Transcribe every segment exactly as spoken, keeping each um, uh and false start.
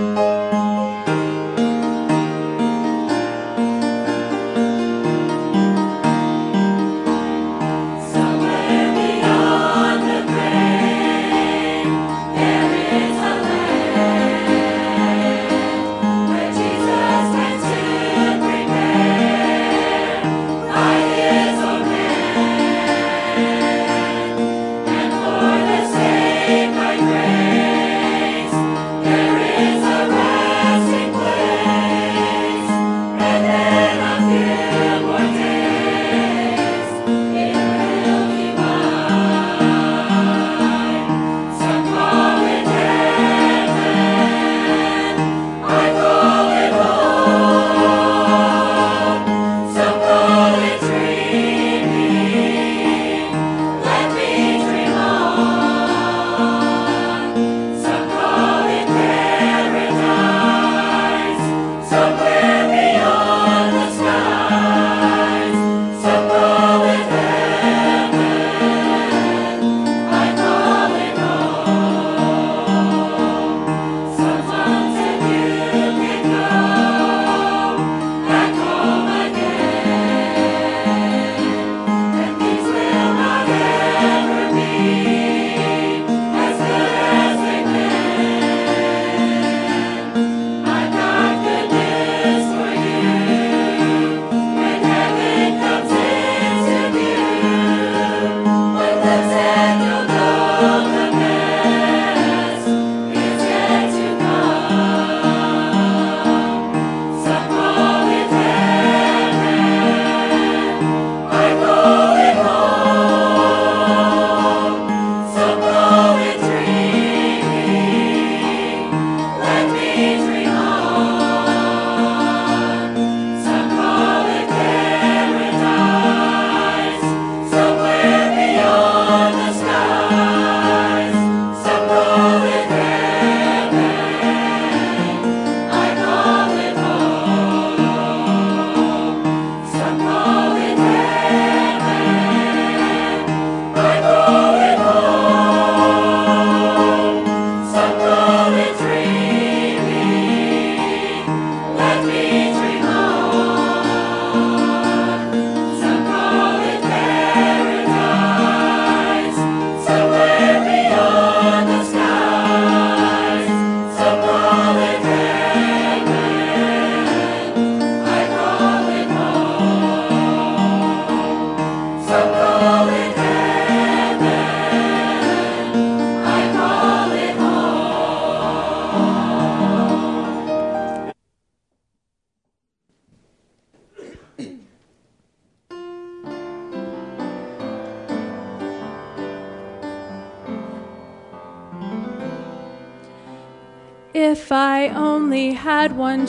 If I only had one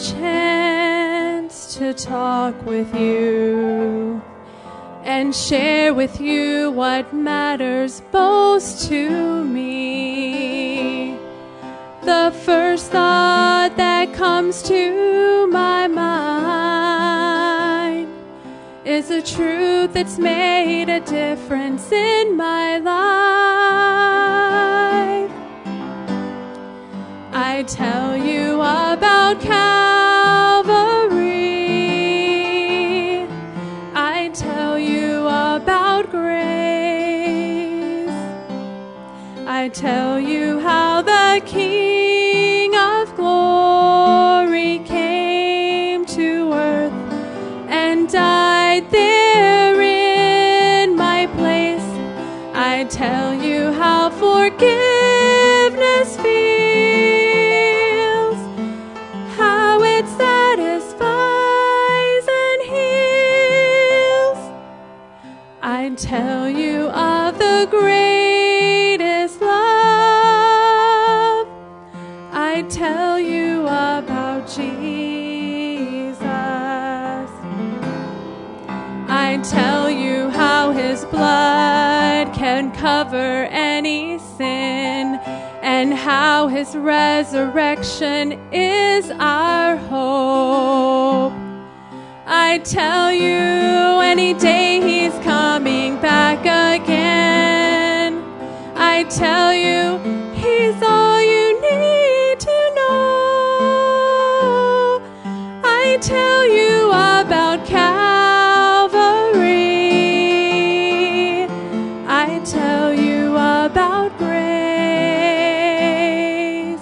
chance to talk with you and share with you what matters most to me, the first thought that comes to my mind is a truth that's made a difference in my life. I tell you about Calvary. I tell you about grace. I tell you how the King of Glory came to earth and died there in my place. I tell you how forgiveness feels, how it satisfies and heals. I tell you of the greatest love. I tell you about Jesus. I tell you how his blood can cover any sin, and how his resurrection is our hope. I tell you any day he's coming back again. I tell you he's all you need to know. I tell you about Calvary. I tell you about grace.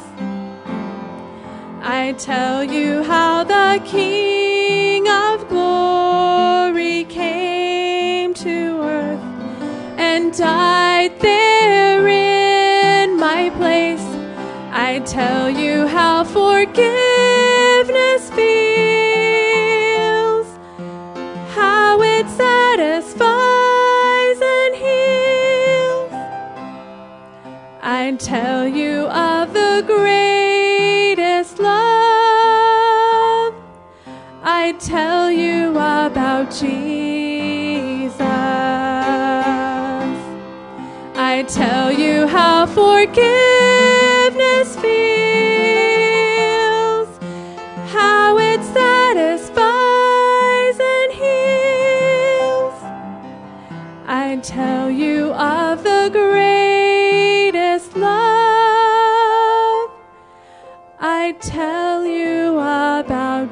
I tell you how the King of glory came to earth and died there in my place. I tell you how forgiveness feels, how it satisfies and heals. I tell you of the greatest love. I tell you about Jesus. I tell you how forgiveness feels, how it satisfies and heals. I tell you of the greatest love. I tell you about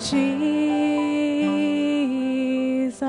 Jesus.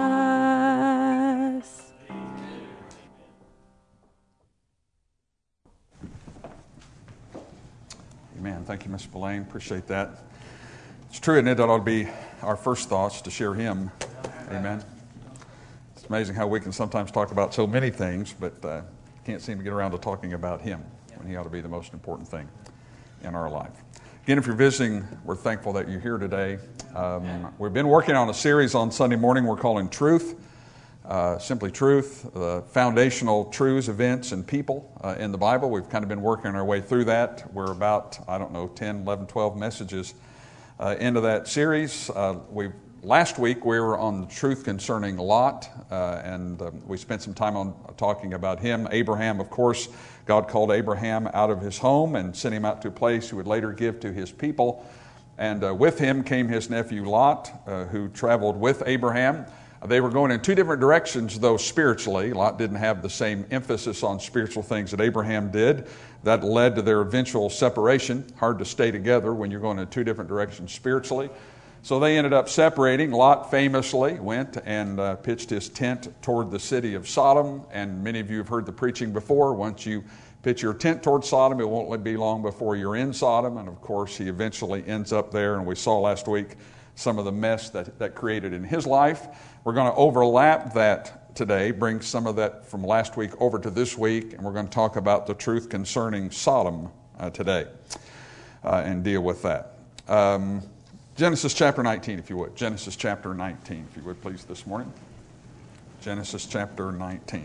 Amen. Thank you, Miz Spillane. Appreciate that. It's true, isn't it? That ought to be our first thoughts to share Him. Amen. It's amazing how we can sometimes talk about so many things, but uh, can't seem to get around to talking about Him when He ought to be the most important thing in our life. Again, if you're visiting, we're thankful that you're here today. Um, we've been working on a series on Sunday morning we're calling Truth. Uh, simply truth, uh, foundational truths, events, and people uh, in the Bible. We've kind of been working our way through that. We're about, I don't know, ten, eleven, twelve messages uh, into that series. Uh, we Last week we were on the truth concerning Lot, uh, and uh, we spent some time on talking about him. Abraham, of course, God called Abraham out of his home and sent him out to a place he would later give to his people. And uh, with him came his nephew Lot, uh, who traveled with Abraham. They were going in two different directions, though, spiritually. Lot didn't have the same emphasis on spiritual things that Abraham did. That led to their eventual separation. Hard to stay together when you're going in two different directions spiritually. So they ended up separating. Lot famously went and uh, pitched his tent toward the city of Sodom. And many of you have heard the preaching before. Once you pitch your tent toward Sodom, it won't be long before you're in Sodom. And of course, he eventually ends up there. And we saw last week some of the mess that that created in his life. We're going to overlap that today, bring some of that from last week over to this week, and we're going to talk about the truth concerning Sodom uh, today uh, and deal with that. Um, Genesis chapter nineteen, if you would. Genesis chapter nineteen, if you would, please, this morning. Genesis chapter nineteen.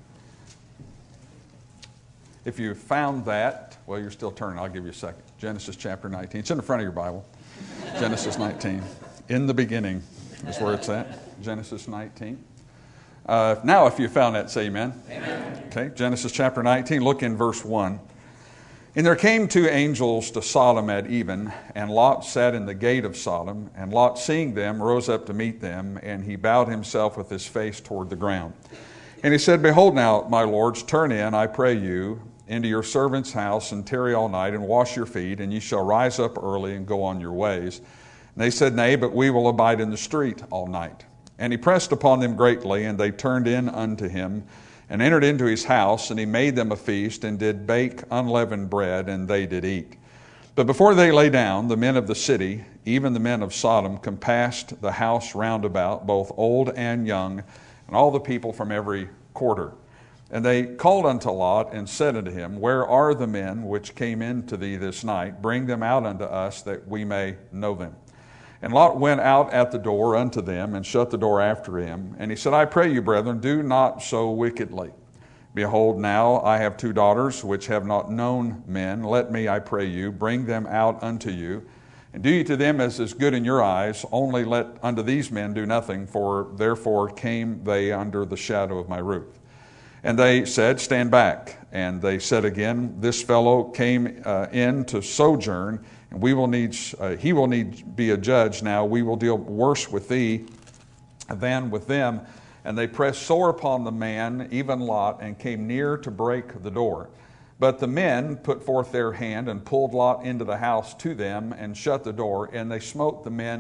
If you found that, well, you're still turning. I'll give you a second. Genesis chapter nineteen. It's in the front of your Bible. Genesis nineteen. In the beginning is where it's at. Genesis nineteen. Uh, now, if you found that, say amen. Amen. Okay, Genesis chapter nineteen, look in verse one. And there came two angels to Sodom at even, and Lot sat in the gate of Sodom. And Lot, seeing them, rose up to meet them, and he bowed himself with his face toward the ground. And he said, Behold now, my lords, turn in, I pray you, into your servant's house, and tarry all night, and wash your feet, and ye shall rise up early, and go on your ways. And they said, Nay, but we will abide in the street all night. And he pressed upon them greatly, and they turned in unto him, and entered into his house, and he made them a feast, and did bake unleavened bread, and they did eat. But before they lay down, the men of the city, even the men of Sodom, compassed the house round about, both old and young, and all the people from every quarter. And they called unto Lot, and said unto him, Where are the men which came in to thee this night? Bring them out unto us, that we may know them. And Lot went out at the door unto them, and shut the door after him. And he said, I pray you, brethren, do not so wickedly. Behold, now I have two daughters, which have not known men. Let me, I pray you, bring them out unto you. And do ye to them as is good in your eyes. Only let unto these men do nothing, for therefore came they under the shadow of my roof. And they said, Stand back. And they said again, This fellow came uh, in to sojourn, and we will need, uh, he will need be a judge now. We will deal worse with thee than with them. And they pressed sore upon the man, even Lot, and came near to break the door. But the men put forth their hand and pulled Lot into the house to them and shut the door. And they smote the men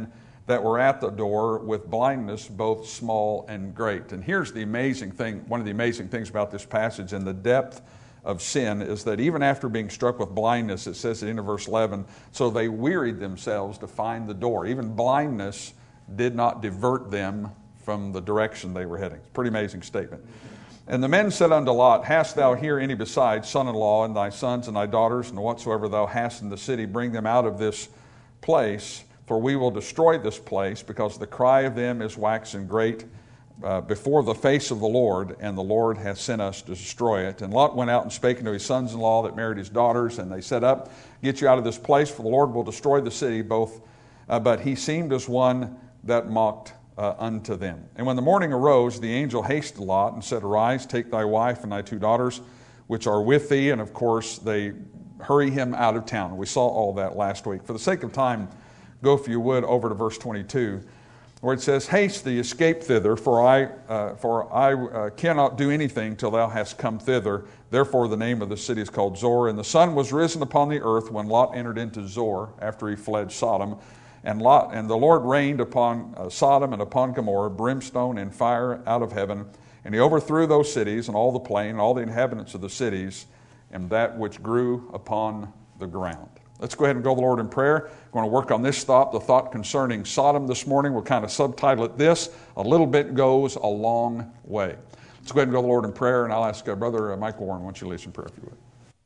that were at the door with blindness both small and great. And here's the amazing thing, one of the amazing things about this passage and the depth of sin is that even after being struck with blindness, it says at the end of verse eleven, so they wearied themselves to find the door. Even blindness did not divert them from the direction they were heading. It's a pretty amazing statement. And the men said unto Lot, hast thou here any besides son-in-law, and thy sons and thy daughters, and whatsoever thou hast in the city, bring them out of this place, for we will destroy this place, because the cry of them is waxen great uh, before the face of the Lord, and the Lord hath sent us to destroy it. And Lot went out and spake unto his sons-in-law that married his daughters, and they said, up, get you out of this place, for the Lord will destroy the city, both. Uh, but he seemed as one that mocked uh, unto them. And when the morning arose, the angel hasted Lot and said, arise, take thy wife and thy two daughters, which are with thee. And of course, they hurry him out of town. We saw all that last week. For the sake of time, go, if you would, over to verse twenty-two, where it says, haste thee, escape thither, for I uh, for I uh, cannot do anything till thou hast come thither. Therefore the name of the city is called Zoar. And the sun was risen upon the earth when Lot entered into Zoar, after he fled Sodom. And Lot and the Lord rained upon uh, Sodom and upon Gomorrah brimstone and fire out of heaven. And he overthrew those cities and all the plain, and all the inhabitants of the cities, and that which grew upon the ground. Let's go ahead and go to the Lord in prayer. We're going to work on this thought, the thought concerning Sodom this morning. We'll kind of subtitle it this, a little bit goes a long way. Let's go ahead and go to the Lord in prayer, and I'll ask uh, Brother uh, Mike Warren, why don't you lead us in prayer if you would.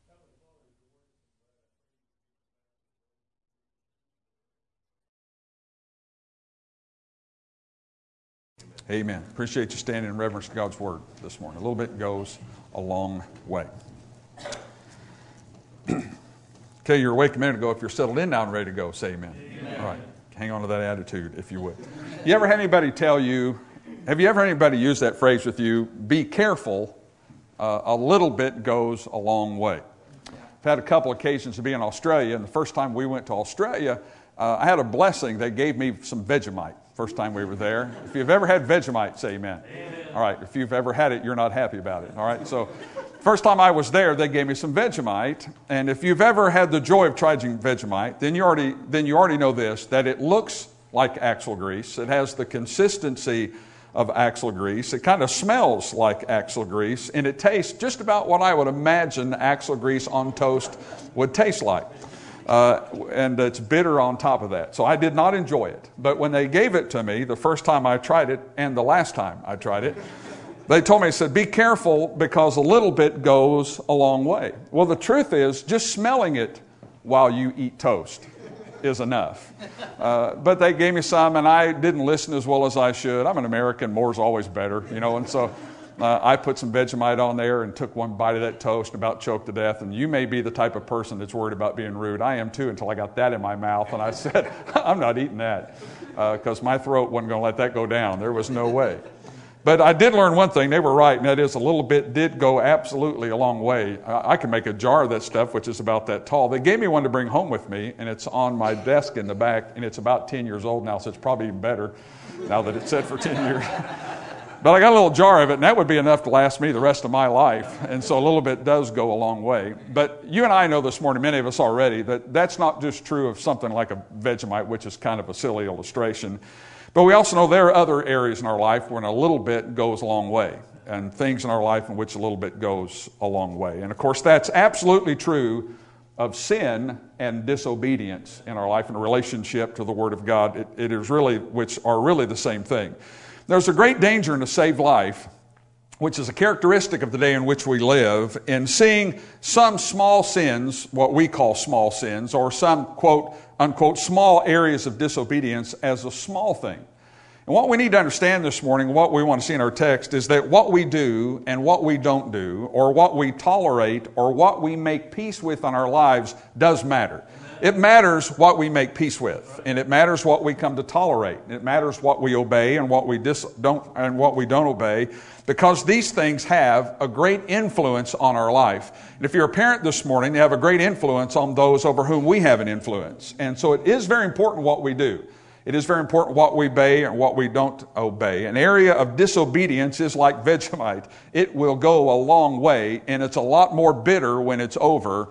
Amen. Appreciate you standing in reverence to God's Word this morning. A little bit goes a long way. Okay, you were awake a minute ago. If you're settled in now and ready to go, say amen. Amen. All right. Hang on to that attitude, if you would. You ever had anybody tell you, have you ever had anybody use that phrase with you, be careful, uh, a little bit goes a long way? I've had a couple occasions to be in Australia, and the first time we went to Australia, uh, I had a blessing. They gave me some Vegemite. First time we were there. If you've ever had Vegemite, say amen. Amen. All right. If you've ever had it, you're not happy about it. All right. So first time I was there, they gave me some Vegemite. And if you've ever had the joy of trying Vegemite, then you already then you already know this, that it looks like axle grease. It has the consistency of axle grease. It kind of smells like axle grease. And it tastes just about what I would imagine axle grease on toast would taste like. Uh, and it's bitter on top of that. So I did not enjoy it. But when they gave it to me, the first time I tried it and the last time I tried it, they told me, they said, be careful because a little bit goes a long way. Well, the truth is, just smelling it while you eat toast is enough. Uh, but they gave me some, and I didn't listen as well as I should. I'm an American. More's always better, you know, and so Uh, I put some Vegemite on there and took one bite of that toast and about choked to death. And you may be the type of person that's worried about being rude. I am too, until I got that in my mouth. And I said, I'm not eating that because uh, my throat wasn't going to let that go down. There was no way. But I did learn one thing. They were right, and that is a little bit did go absolutely a long way. I, I can make a jar of that stuff, which is about that tall. They gave me one to bring home with me, and it's on my desk in the back, and it's about ten years old now, so it's probably even better now that it's set for ten years. But I got a little jar of it, and that would be enough to last me the rest of my life. And so a little bit does go a long way. But you and I know this morning, many of us already, that that's not just true of something like a Vegemite, which is kind of a silly illustration. But we also know there are other areas in our life when a little bit goes a long way, and things in our life in which a little bit goes a long way. And of course, that's absolutely true of sin and disobedience in our life in a relationship to the Word of God. It, it is really, which are really the same thing. There's a great danger in a saved life, which is a characteristic of the day in which we live, in seeing some small sins, what we call small sins, or some, quote, unquote, small areas of disobedience as a small thing. And what we need to understand this morning, what we want to see in our text, is that what we do and what we don't do, or what we tolerate, or what we make peace with in our lives does matter. It matters what we make peace with, and it matters what we come to tolerate. It matters what we obey and what we dis- don't and what we don't obey, because these things have a great influence on our life. And if you're a parent this morning, they have a great influence on those over whom we have an influence. And so it is very important what we do. It is very important what we obey and what we don't obey. An area of disobedience is like Vegemite. It will go a long way, and it's a lot more bitter when it's over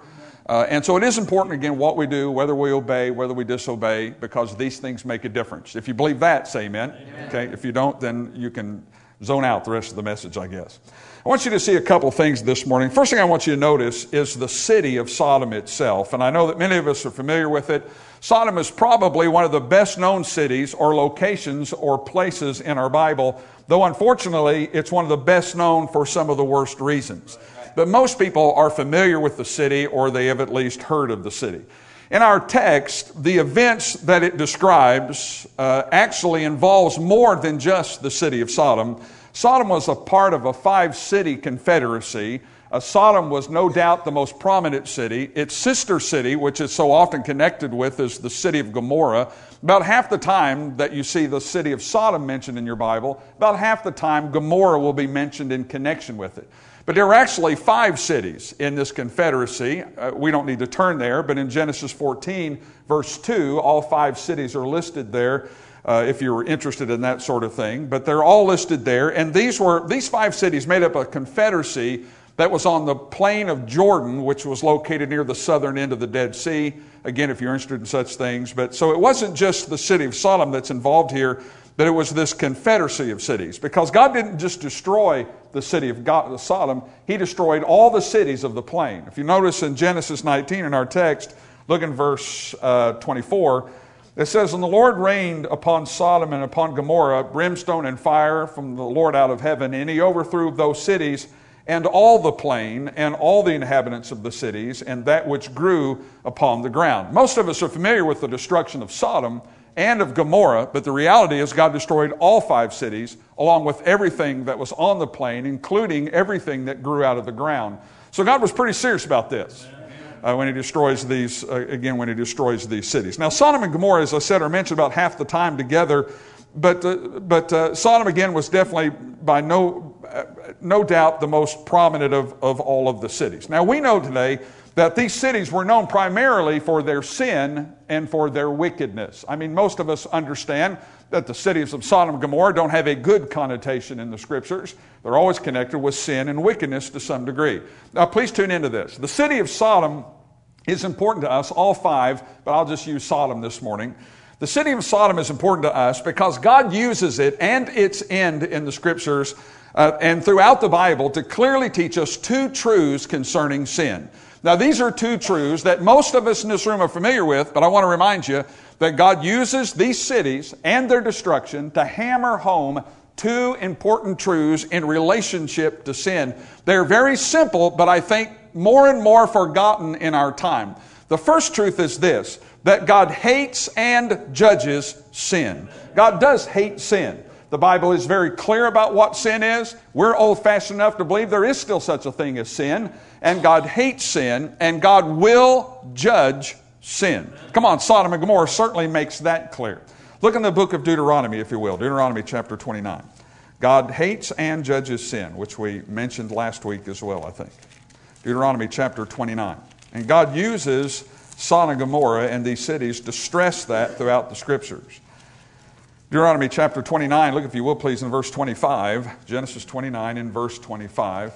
Uh, and so it is important, again, what we do, whether we obey, whether we disobey, because these things make a difference. If you believe that, say amen. Amen. Okay. If you don't, then you can zone out the rest of the message, I guess. I want you to see a couple of things this morning. First thing I want you to notice is the city of Sodom itself. And I know that many of us are familiar with it. Sodom is probably one of the best known cities or locations or places in our Bible, though unfortunately it's one of the best known for some of the worst reasons. But most people are familiar with the city, or they have at least heard of the city. In our text, the events that it describes uh, actually involves more than just the city of Sodom. Sodom was a part of a five-city confederacy. Uh, Sodom was no doubt the most prominent city. Its sister city, which is so often connected with, is the city of Gomorrah. About half the time that you see the city of Sodom mentioned in your Bible, about half the time Gomorrah will be mentioned in connection with it. But there were actually five cities in this confederacy. Uh, we don't need to turn there, but in Genesis fourteen, verse two, all five cities are listed there uh, if you're interested in that sort of thing. But they're all listed there, and these were these five cities made up a confederacy that was on the plain of Jordan, which was located near the southern end of the Dead Sea. Again, if you're interested in such things. But so it wasn't just the city of Sodom that's involved here, but it was this confederacy of cities. Because God didn't just destroy the city of God, Sodom, He destroyed all the cities of the plain. If you notice in Genesis nineteen in our text, look in verse uh, twenty-four, it says, "And the Lord rained upon Sodom and upon Gomorrah brimstone and fire from the Lord out of heaven, and He overthrew those cities and all the plain and all the inhabitants of the cities and that which grew upon the ground." Most of us are familiar with the destruction of Sodom and of Gomorrah, but the reality is God destroyed all five cities along with everything that was on the plain, including everything that grew out of the ground. So God was pretty serious about this uh, when He destroys these, uh, again, when He destroys these cities. Now, Sodom and Gomorrah, as I said, are mentioned about half the time together, but uh, but uh, Sodom, again, was definitely by no, uh, no doubt the most prominent of, of all of the cities. Now, we know today that these cities were known primarily for their sin and for their wickedness. I mean, most of us understand that the cities of Sodom and Gomorrah don't have a good connotation in the Scriptures. They're always connected with sin and wickedness to some degree. Now, please tune into this. The city of Sodom is important to us, all five, but I'll just use Sodom this morning. The city of Sodom is important to us because God uses it and its end in the Scriptures uh, and throughout the Bible to clearly teach us two truths concerning sin. Now, these are two truths that most of us in this room are familiar with, but I want to remind you that God uses these cities and their destruction to hammer home two important truths in relationship to sin. They're very simple, but I think more and more forgotten in our time. The first truth is this, that God hates and judges sin. God does hate sin. The Bible is very clear about what sin is. We're old-fashioned enough to believe there is still such a thing as sin. And God hates sin, and God will judge sin. Come on, Sodom and Gomorrah certainly makes that clear. Look in the book of Deuteronomy, if you will. Deuteronomy chapter twenty-nine. God hates and judges sin, which we mentioned last week as well, I think. Deuteronomy chapter twenty-nine. And God uses Sodom and Gomorrah and these cities to stress that throughout the Scriptures. Deuteronomy chapter twenty-nine, look if you will please in verse twenty-five. Genesis twenty-nine in verse twenty-five.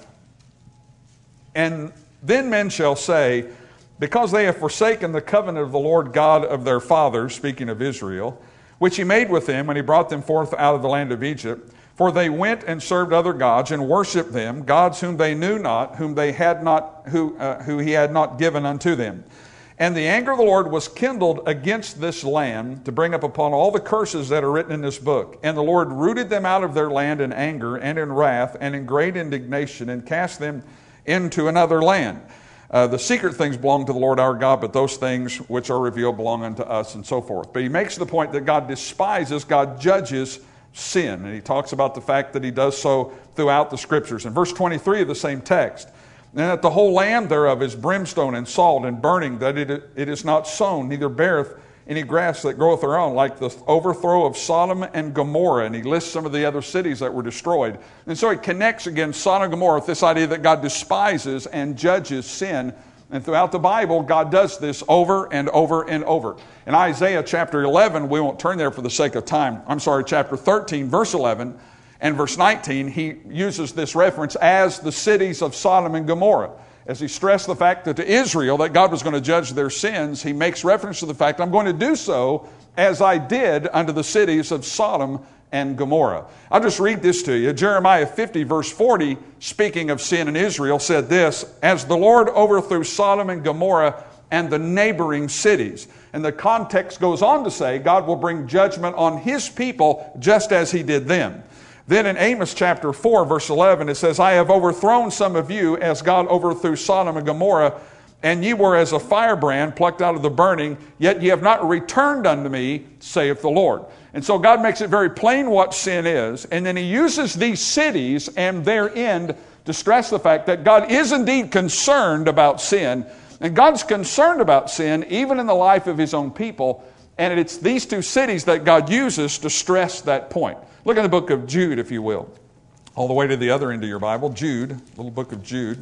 "And then men shall say, because they have forsaken the covenant of the Lord God of their fathers," speaking of Israel, "which He made with them when He brought them forth out of the land of Egypt, for they went and served other gods and worshipped them, gods whom they knew not, whom they had not, who, uh, who He had not given unto them. And the anger of the Lord was kindled against this land to bring up upon all the curses that are written in this book. And the Lord rooted them out of their land in anger and in wrath and in great indignation and cast them into another land. Uh, the secret things belong to the Lord our God, but those things which are revealed belong unto us," and so forth. But he makes the point that God despises, God judges sin. And he talks about the fact that He does so throughout the Scriptures. In verse twenty-three of the same text, "And that the whole land thereof is brimstone and salt and burning, that it, it is not sown, neither beareth any grass that groweth thereon, like the overthrow of Sodom and Gomorrah." And he lists some of the other cities that were destroyed. And so he connects again Sodom and Gomorrah with this idea that God despises and judges sin. And throughout the Bible, God does this over and over and over. In Isaiah chapter eleven, we won't turn there for the sake of time. I'm sorry, chapter thirteen, verse eleven. And verse nineteen, he uses this reference as the cities of Sodom and Gomorrah. as he stressed the fact that to Israel that God was going to judge their sins, he makes reference to the fact, I'm going to do so as I did unto the cities of Sodom and Gomorrah. I'll just read this to you. Jeremiah fifty, verse forty, speaking of sin in Israel, said this, as the Lord overthrew Sodom and Gomorrah and the neighboring cities. And the context goes on to say God will bring judgment on his people just as he did them. Then in Amos chapter four, verse eleven, it says, I have overthrown some of you as God overthrew Sodom and Gomorrah, and ye were as a firebrand plucked out of the burning, yet ye have not returned unto me, saith the Lord. And so God makes it very plain what sin is, and then he uses these cities and their end to stress the fact that God is indeed concerned about sin, and God's concerned about sin even in the life of his own people, and it's these two cities that God uses to stress that point. Look in the book of Jude, if you will, all the way to the other end of your Bible, Jude, little book of Jude.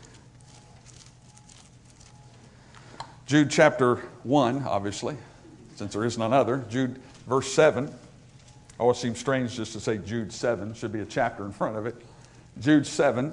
Jude chapter one, obviously, since there is none other. Jude verse seven. Oh, it seems strange just to say Jude seven. Should be a chapter in front of it. Jude seven.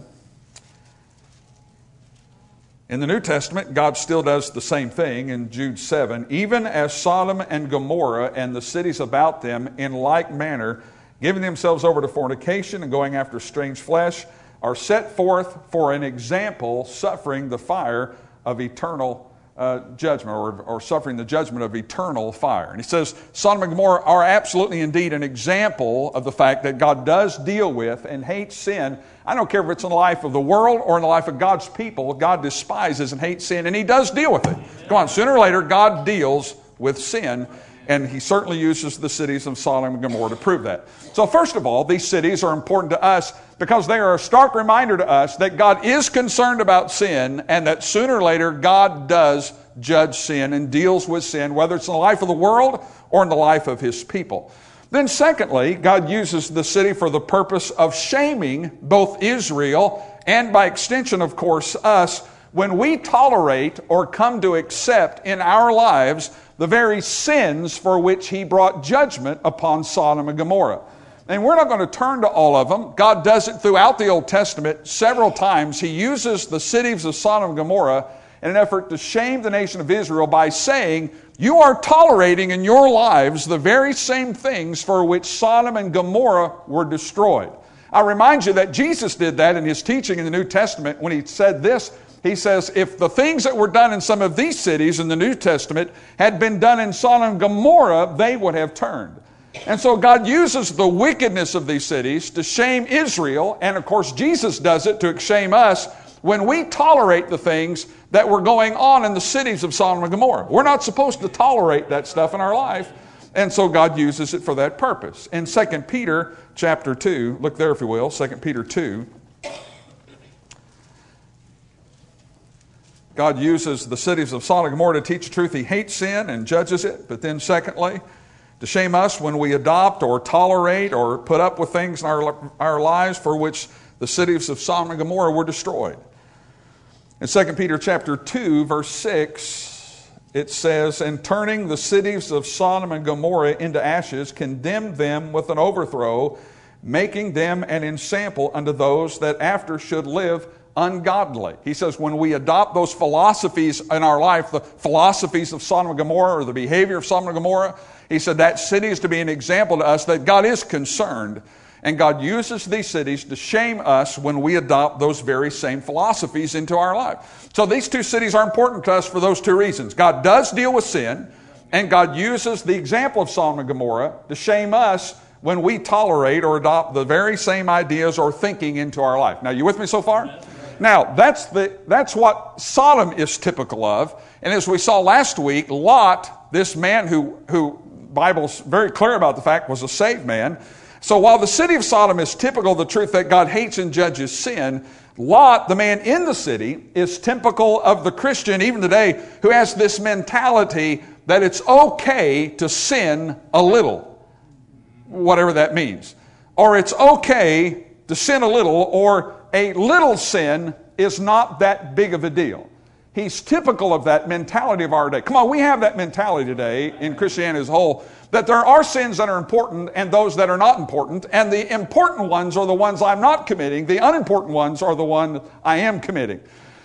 In the New Testament, God still does the same thing in Jude seven. Even as Sodom and Gomorrah and the cities about them in like manner, giving themselves over to fornication and going after strange flesh, are set forth for an example, suffering the fire of eternal Uh, judgment or, or suffering the judgment of eternal fire. And he says Sodom and Gomorrah are absolutely indeed an example of the fact that God does deal with and hates sin. I don't care if it's in the life of the world or in the life of God's people, God despises and hates sin, and he does deal with it. Come on, sooner or later God deals with sin, and he certainly uses the cities of Sodom and Gomorrah to prove that. So first of all, these cities are important to us because they are a stark reminder to us that God is concerned about sin, and that sooner or later God does judge sin and deals with sin, whether it's in the life of the world or in the life of his people. Then secondly, God uses the city for the purpose of shaming both Israel and by extension, of course, us, when we tolerate or come to accept in our lives the very sins for which he brought judgment upon Sodom and Gomorrah. And we're not going to turn to all of them. God does it throughout the Old Testament several times. He uses the cities of Sodom and Gomorrah in an effort to shame the nation of Israel by saying, you are tolerating in your lives the very same things for which Sodom and Gomorrah were destroyed. I remind you that Jesus did that in his teaching in the New Testament when he said this. He says, if the things that were done in some of these cities in the New Testament had been done in Sodom and Gomorrah, they would have turned. And so God uses the wickedness of these cities to shame Israel, and of course Jesus does it to shame us when we tolerate the things that were going on in the cities of Sodom and Gomorrah. We're not supposed to tolerate that stuff in our life, and so God uses it for that purpose. In Second Peter chapter two, look there if you will, Second Peter two, God uses the cities of Sodom and Gomorrah to teach the truth. He hates sin and judges it. But then secondly, to shame us when we adopt or tolerate or put up with things in our, our lives for which the cities of Sodom and Gomorrah were destroyed. In Second Peter chapter two, verse six, it says, and turning the cities of Sodom and Gomorrah into ashes, condemned them with an overthrow, making them an ensample unto those that after should live ungodly. He says when we adopt those philosophies in our life, the philosophies of Sodom and Gomorrah or the behavior of Sodom and Gomorrah, he said that city is to be an example to us that God is concerned, and God uses these cities to shame us when we adopt those very same philosophies into our life. So these two cities are important to us for those two reasons. God does deal with sin, and God uses the example of Sodom and Gomorrah to shame us when we tolerate or adopt the very same ideas or thinking into our life. Now, you with me so far? Now, that's the that's what Sodom is typical of. And as we saw last week, Lot, this man who, who Bible's very clear about the fact was a saved man. So while the city of Sodom is typical of the truth that God hates and judges sin, Lot, the man in the city, is typical of the Christian, even today, who has this mentality that it's okay to sin a little, whatever that means. Or it's okay to sin a little, or a little sin is not that big of a deal. He's typical of that mentality of our day. Come on, we have that mentality today in Christianity as a whole, that there are sins that are important and those that are not important, and the important ones are the ones I'm not committing, the unimportant ones are the ones I am committing.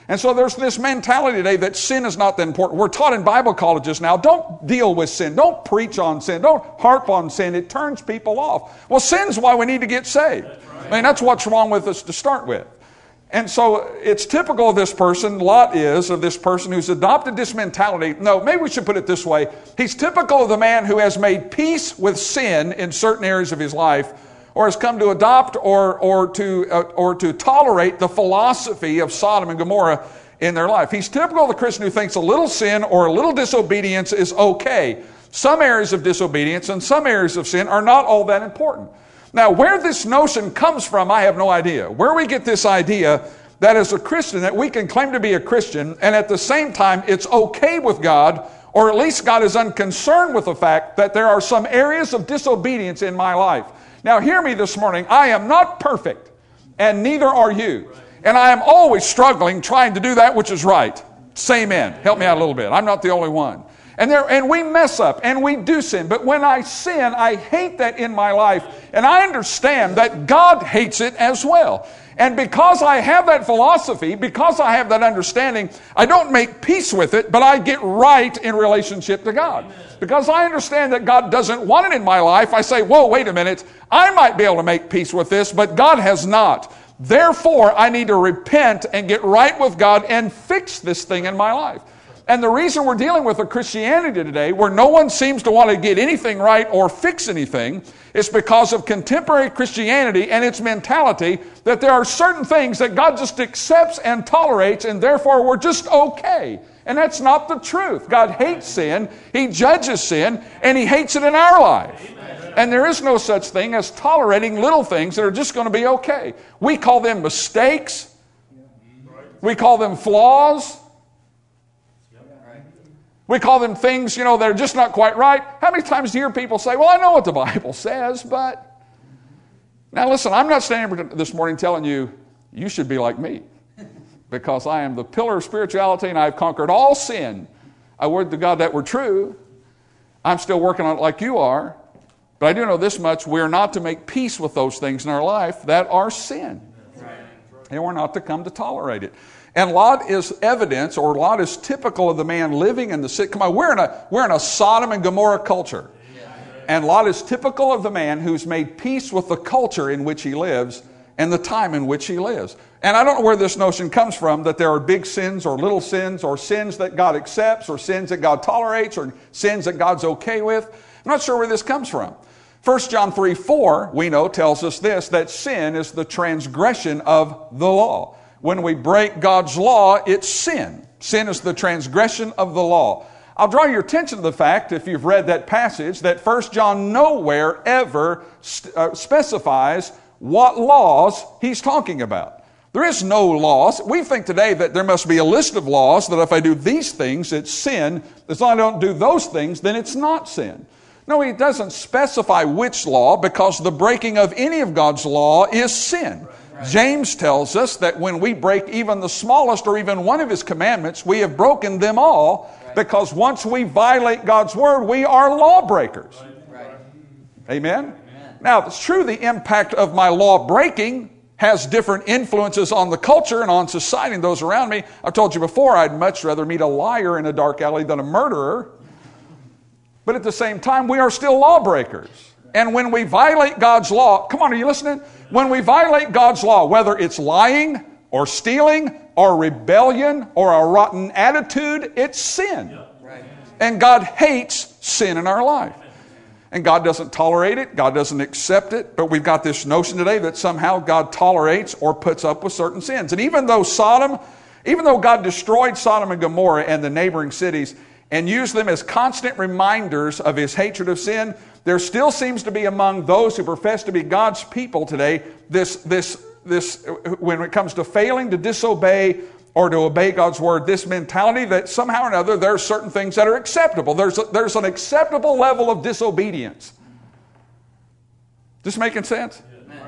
And so there's this mentality today that sin is not that important. We're taught in Bible colleges now, don't deal with sin. Don't preach on sin. Don't harp on sin. It turns people off. Well, sin's why we need to get saved. I mean, that's what's wrong with us to start with. And so it's typical of this person, Lot is, of this person who's adopted this mentality. No, maybe we should put it this way. He's typical of the man who has made peace with sin in certain areas of his life, or has come to adopt or, or, to, uh, or to tolerate the philosophy of Sodom and Gomorrah in their life. He's typical of the Christian who thinks a little sin or a little disobedience is okay. Some areas of disobedience and some areas of sin are not all that important. Now, where this notion comes from, I have no idea. Where we get this idea that as a Christian, that we can claim to be a Christian, and at the same time, it's okay with God, or at least God is unconcerned with the fact that there are some areas of disobedience in my life. Now, hear me this morning. I am not perfect, and neither are you. And I am always struggling trying to do that which is right. Say amen. Help me out a little bit. I'm not the only one. And there, and we mess up, and we do sin. But when I sin, I hate that in my life. And I understand that God hates it as well. And because I have that philosophy, because I have that understanding, I don't make peace with it, but I get right in relationship to God. Because I understand that God doesn't want it in my life, I say, whoa, wait a minute. I might be able to make peace with this, but God has not. Therefore, I need to repent and get right with God and fix this thing in my life. And the reason we're dealing with a Christianity today where no one seems to want to get anything right or fix anything is because of contemporary Christianity and its mentality that there are certain things that God just accepts and tolerates, and therefore we're just okay. And that's not the truth. God hates sin, He judges sin, and He hates it in our life. And there is no such thing as tolerating little things that are just going to be okay. We call them mistakes. We call them flaws. We call them things, you know, that are just not quite right. How many times do you hear people say, well, I know what the Bible says, but... Now listen, I'm not standing here this morning telling you, you should be like me. Because I am the pillar of spirituality and I've conquered all sin. I would to God that were true. I'm still working on it like you are. But I do know this much, we're not to make peace with those things in our life that are sin. And we're not to come to tolerate it. And Lot is evidence, or Lot is typical of the man living in the city. Come on, we're in a, we're in a Sodom and Gomorrah culture. And Lot is typical of the man who's made peace with the culture in which he lives and the time in which he lives. And I don't know where this notion comes from, that there are big sins or little sins, or sins that God accepts, or sins that God tolerates, or sins that God's okay with. I'm not sure where this comes from. First John three four, we know, tells us this, that sin is the transgression of the law. When we break God's law, it's sin. Sin is the transgression of the law. I'll draw your attention to the fact, if you've read that passage, that First John nowhere ever st- uh, specifies what laws he's talking about. There is no laws. We think today that there must be a list of laws that if I do these things, it's sin. As long as I don't do those things, then it's not sin. No, he doesn't specify which law, because the breaking of any of God's law is sin. James tells us that when we break even the smallest or even one of His commandments, we have broken them all, because once we violate God's word, we are lawbreakers. Right. Amen? Amen? Now, it's true the impact of my law breaking has different influences on the culture and on society and those around me. I've told you before, I'd much rather meet a liar in a dark alley than a murderer. But at the same time, we are still lawbreakers. And when we violate God's law, come on, are you listening? When we violate God's law, whether it's lying or stealing or rebellion or a rotten attitude, it's sin. And God hates sin in our life. And God doesn't tolerate it. God doesn't accept it. But we've got this notion today that somehow God tolerates or puts up with certain sins. And even though Sodom, even though God destroyed Sodom and Gomorrah and the neighboring cities and used them as constant reminders of His hatred of sin, there still seems to be among those who profess to be God's people today this, this, this, when it comes to failing to disobey or to obey God's word, this mentality that somehow or another there are certain things that are acceptable. There's, a, there's an acceptable level of disobedience. This making sense?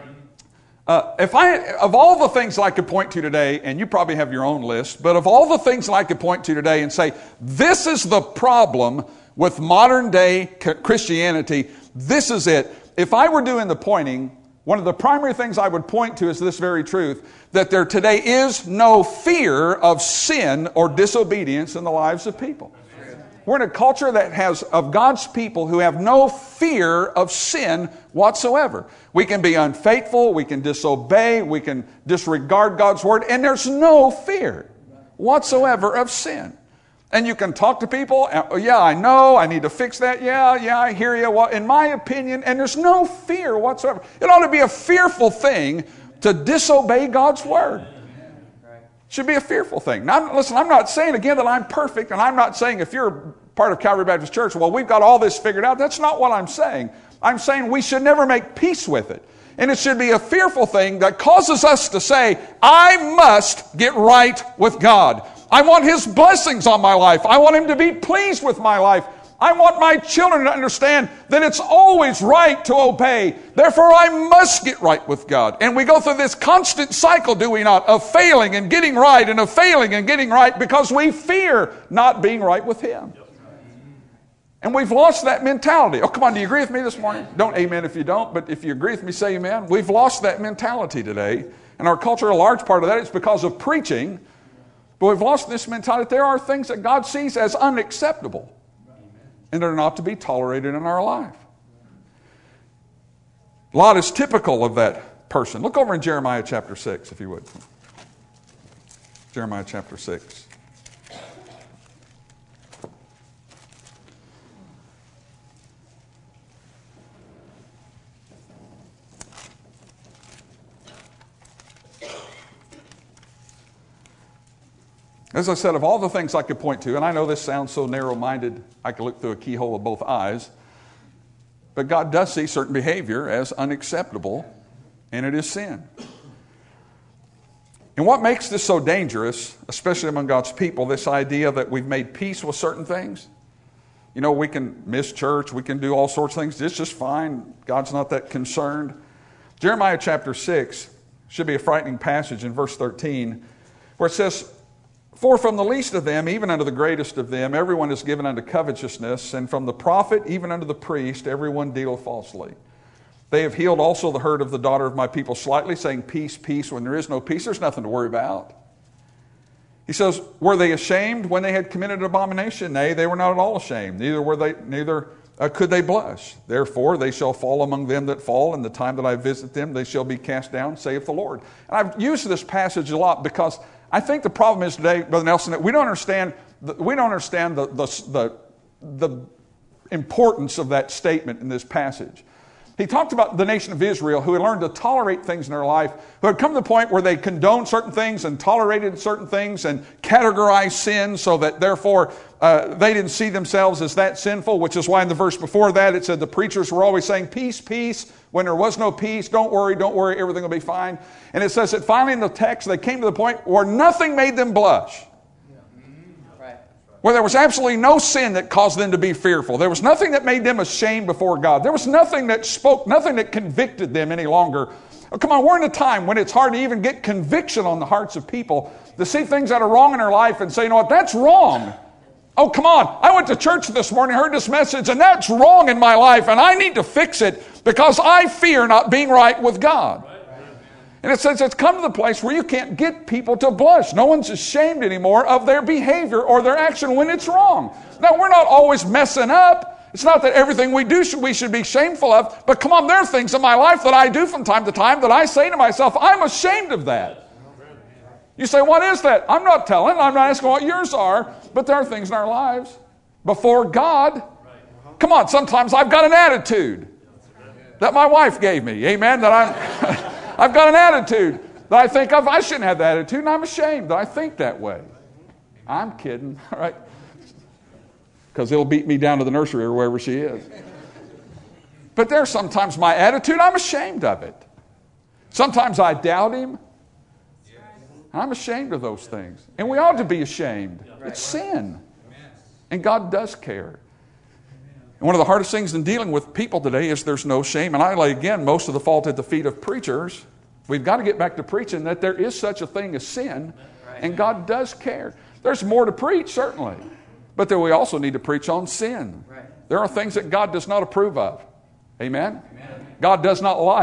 Uh, if I, of all the things I could point to today, and you probably have your own list, but of all the things I could point to today and say, this is the problem with modern day Christianity, this is it. If I were doing the pointing, one of the primary things I would point to is this very truth, that there today is no fear of sin or disobedience in the lives of people. We're in a culture that has, of God's people who have no fear of sin whatsoever. We can be unfaithful, we can disobey, we can disregard God's word, and there's no fear whatsoever of sin. And you can talk to people, oh, yeah, I know, I need to fix that, yeah, yeah, I hear you, well, in my opinion, and there's no fear whatsoever. It ought to be a fearful thing to disobey God's word. Should be a fearful thing. Now, listen, I'm not saying again that I'm perfect, and I'm not saying if you're part of Calvary Baptist Church, well, we've got all this figured out. That's not what I'm saying. I'm saying we should never make peace with it. And it should be a fearful thing that causes us to say, I must get right with God. I want His blessings on my life. I want Him to be pleased with my life. I want my children to understand that it's always right to obey. Therefore, I must get right with God. And we go through this constant cycle, do we not, of failing and getting right and of failing and getting right because we fear not being right with Him. And we've lost that mentality. Oh, come on, do you agree with me this morning? Don't amen if you don't, but if you agree with me, say amen. We've lost that mentality today. And our culture, a large part of that is because of preaching. But we've lost this mentality that there are things that God sees as unacceptable. And they're not to be tolerated in our life. Lot is typical of that person. Look over in Jeremiah chapter six, if you would. Jeremiah chapter six. As I said, of all the things I could point to, and I know this sounds so narrow-minded, I could look through a keyhole of both eyes, but God does see certain behavior as unacceptable, and it is sin. And what makes this so dangerous, especially among God's people, this idea that we've made peace with certain things? You know, we can miss church, we can do all sorts of things, it's just fine, God's not that concerned. Jeremiah chapter six should be a frightening passage in verse thirteen, where it says, for from the least of them, even unto the greatest of them, everyone is given unto covetousness, and from the prophet, even unto the priest, everyone dealeth falsely. They have healed also the hurt of the daughter of my people slightly, saying, peace, peace, when there is no peace. There's nothing to worry about. He says, were they ashamed when they had committed an abomination? Nay, they were not at all ashamed. Neither were they, neither uh, could they blush. Therefore, they shall fall among them that fall, and the time that I visit them, they shall be cast down, saith the Lord. And I've used this passage a lot because I think the problem is today, Brother Nelson, that we don't understand the, we don't understand the, the, the, the importance of that statement in this passage. He talked about the nation of Israel who had learned to tolerate things in their life, who had come to the point where they condoned certain things and tolerated certain things and categorized sin so that therefore uh, they didn't see themselves as that sinful, which is why in the verse before that it said the preachers were always saying, peace, peace, when there was no peace, don't worry, don't worry, everything will be fine. And it says that finally in the text they came to the point where nothing made them blush. Where there was absolutely no sin that caused them to be fearful. There was nothing that made them ashamed before God. There was nothing that spoke, nothing that convicted them any longer. Oh, come on, we're in a time when it's hard to even get conviction on the hearts of people to see things that are wrong in their life and say, you know what, that's wrong. Oh, come on, I went to church this morning, heard this message, and that's wrong in my life, and I need to fix it because I fear not being right with God. And it says it's come to the place where you can't get people to blush. No one's ashamed anymore of their behavior or their action when it's wrong. Now, we're not always messing up. It's not that everything we do should, we should be shameful of. But come on, there are things in my life that I do from time to time that I say to myself, I'm ashamed of that. You say, what is that? I'm not telling. I'm not asking what yours are. But there are things in our lives before God. Come on, sometimes I've got an attitude that my wife gave me. Amen? That I'm... I've got an attitude that I think of. I shouldn't have that attitude, and I'm ashamed that I think that way. I'm kidding, all right? Because he'll beat me down to the nursery or wherever she is. But there's sometimes my attitude, I'm ashamed of it. Sometimes I doubt him. I'm ashamed of those things. And we ought to be ashamed. It's sin. And God does care. And one of the hardest things in dealing with people today is there's no shame. And I lay, again, most of the fault at the feet of preachers. We've got to get back to preaching that there is such a thing as sin, and God does care. There's more to preach, certainly. But then we also need to preach on sin. There are things that God does not approve of. Amen? Amen. God does not like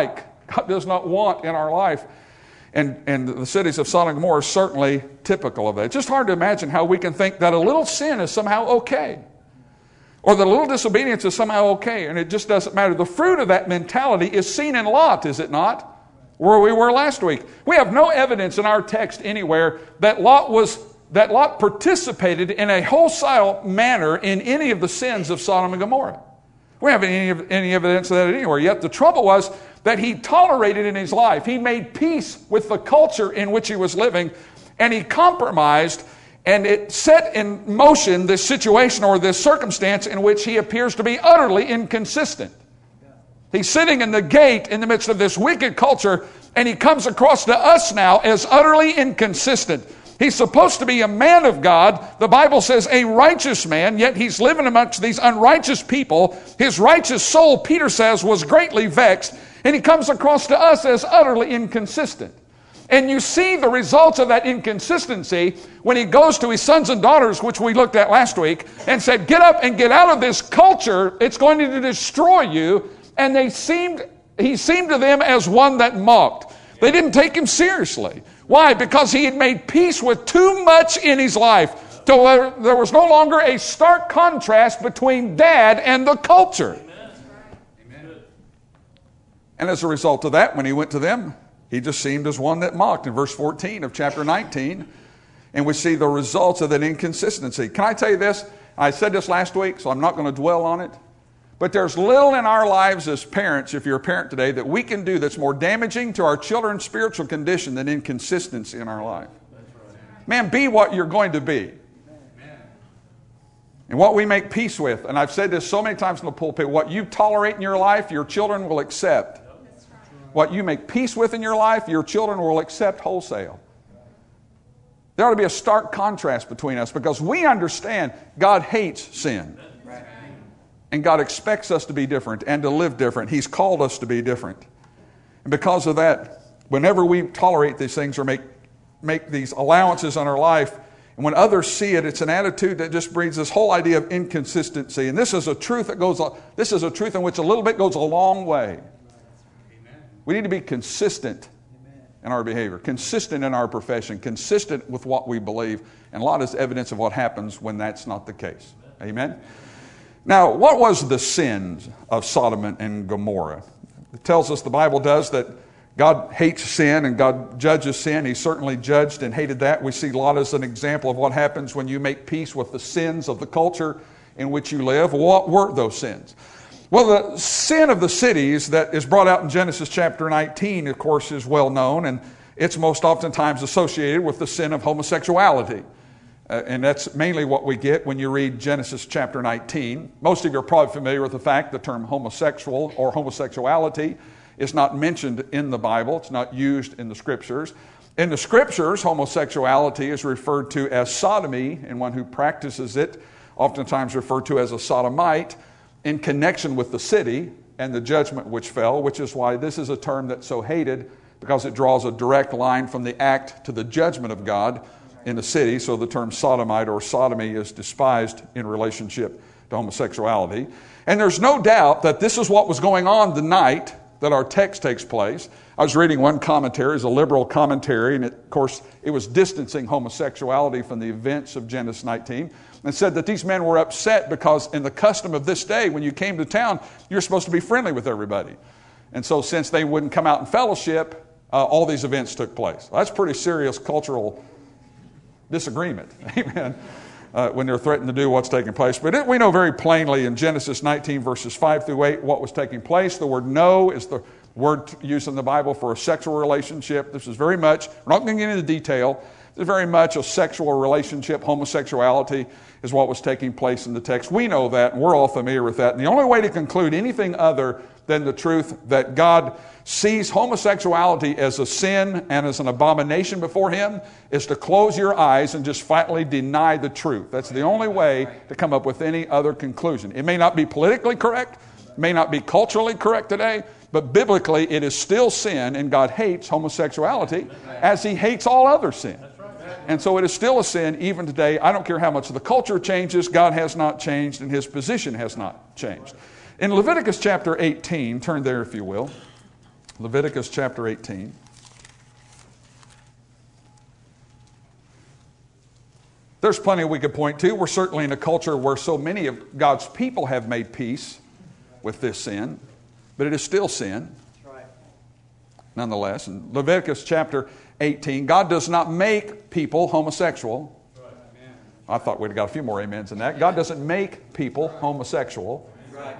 God does not want in our life. And, and the cities of Sodom and Gomorrah are certainly typical of that. It's just hard to imagine how we can think that a little sin is somehow okay. Or that a little disobedience is somehow okay, and it just doesn't matter. The fruit of that mentality is seen in Lot, is it not? Where we were last week. We have no evidence in our text anywhere that Lot was that Lot participated in a wholesale manner in any of the sins of Sodom and Gomorrah. We haven't any, any evidence of that anywhere. Yet the trouble was that he tolerated in his life. He made peace with the culture in which he was living, and he compromised, and it set in motion this situation or this circumstance in which he appears to be utterly inconsistent. He's sitting in the gate in the midst of this wicked culture, and he comes across to us now as utterly inconsistent. He's supposed to be a man of God. The Bible says a righteous man, yet he's living amongst these unrighteous people. His righteous soul, Peter says, was greatly vexed, and he comes across to us as utterly inconsistent. And you see the results of that inconsistency when he goes to his sons and daughters, which we looked at last week, and said, get up and get out of this culture. It's going to destroy you. And they seemed, he seemed to them as one that mocked. They didn't take him seriously. Why? Because he had made peace with too much in his life. So there, there was no longer a stark contrast between dad and the culture. Amen. And as a result of that, when he went to them, he just seemed as one that mocked. In verse fourteen of chapter nineteen, and we see the results of that inconsistency. Can I tell you this? I said this last week, so I'm not going to dwell on it. But there's little in our lives as parents, if you're a parent today, that we can do that's more damaging to our children's spiritual condition than inconsistency in our life. Man, be what you're going to be. And what we make peace with, and I've said this so many times in the pulpit, what you tolerate in your life, your children will accept. What you make peace with in your life, your children will accept wholesale. There ought to be a stark contrast between us because we understand God hates sin. And God expects us to be different and to live different. He's called us to be different. And because of that, whenever we tolerate these things or make, make these allowances on our life, and when others see it, it's an attitude that just brings this whole idea of inconsistency. And this is a truth that goes, this is a truth in which a little bit goes a long way. We need to be consistent in our behavior, consistent in our profession, consistent with what we believe. And a lot is evidence of what happens when that's not the case. Amen? Now, what was the sins of Sodom and Gomorrah? It tells us, the Bible does, that God hates sin and God judges sin. He certainly judged and hated that. We see Lot as an example of what happens when you make peace with the sins of the culture in which you live. What were those sins? Well, the sin of the cities that is brought out in Genesis chapter nineteen, of course, is well known, and it's most oftentimes associated with the sin of homosexuality. Uh, and that's mainly what we get when you read Genesis chapter nineteen. Most of you are probably familiar with the fact the term homosexual or homosexuality is not mentioned in the Bible. It's not used in the Scriptures. In the Scriptures, homosexuality is referred to as sodomy, and one who practices it oftentimes referred to as a sodomite in connection with the city and the judgment which fell, which is why this is a term that's so hated, because it draws a direct line from the act to the judgment of God in the city. So the term sodomite or sodomy is despised in relationship to homosexuality. And there's no doubt that this is what was going on the night that our text takes place. I was reading one commentary, it's a liberal commentary, and it, of course it was distancing homosexuality from the events of Genesis nineteen, and said that these men were upset because in the custom of this day, when you came to town, you're supposed to be friendly with everybody. And so since they wouldn't come out in fellowship, uh, all these events took place. Well, that's pretty serious cultural disagreement, amen, uh, when they're threatened to do what's taking place. But it, we know very plainly in Genesis nineteen, verses five through eight, what was taking place. The word no is the word used in the Bible for a sexual relationship. This is very much, we're not going to get into detail, this is very much a sexual relationship. Homosexuality is what was taking place in the text. We know that, and we're all familiar with that. And the only way to conclude anything other than the truth that God sees homosexuality as a sin and as an abomination before Him is to close your eyes and just flatly deny the truth. That's the only way to come up with any other conclusion. It may not be politically correct, may not be culturally correct today, but biblically it is still sin, and God hates homosexuality as He hates all other sin. And so it is still a sin even today. I don't care how much the culture changes, God has not changed and His position has not changed. In Leviticus chapter eighteen, turn there if you will. Leviticus chapter eighteen. There's plenty we could point to. We're certainly in a culture where so many of God's people have made peace with this sin, but it is still sin. Nonetheless, in Leviticus chapter eighteen, God does not make people homosexual. I thought we'd got a few more amens in that. God doesn't make people homosexual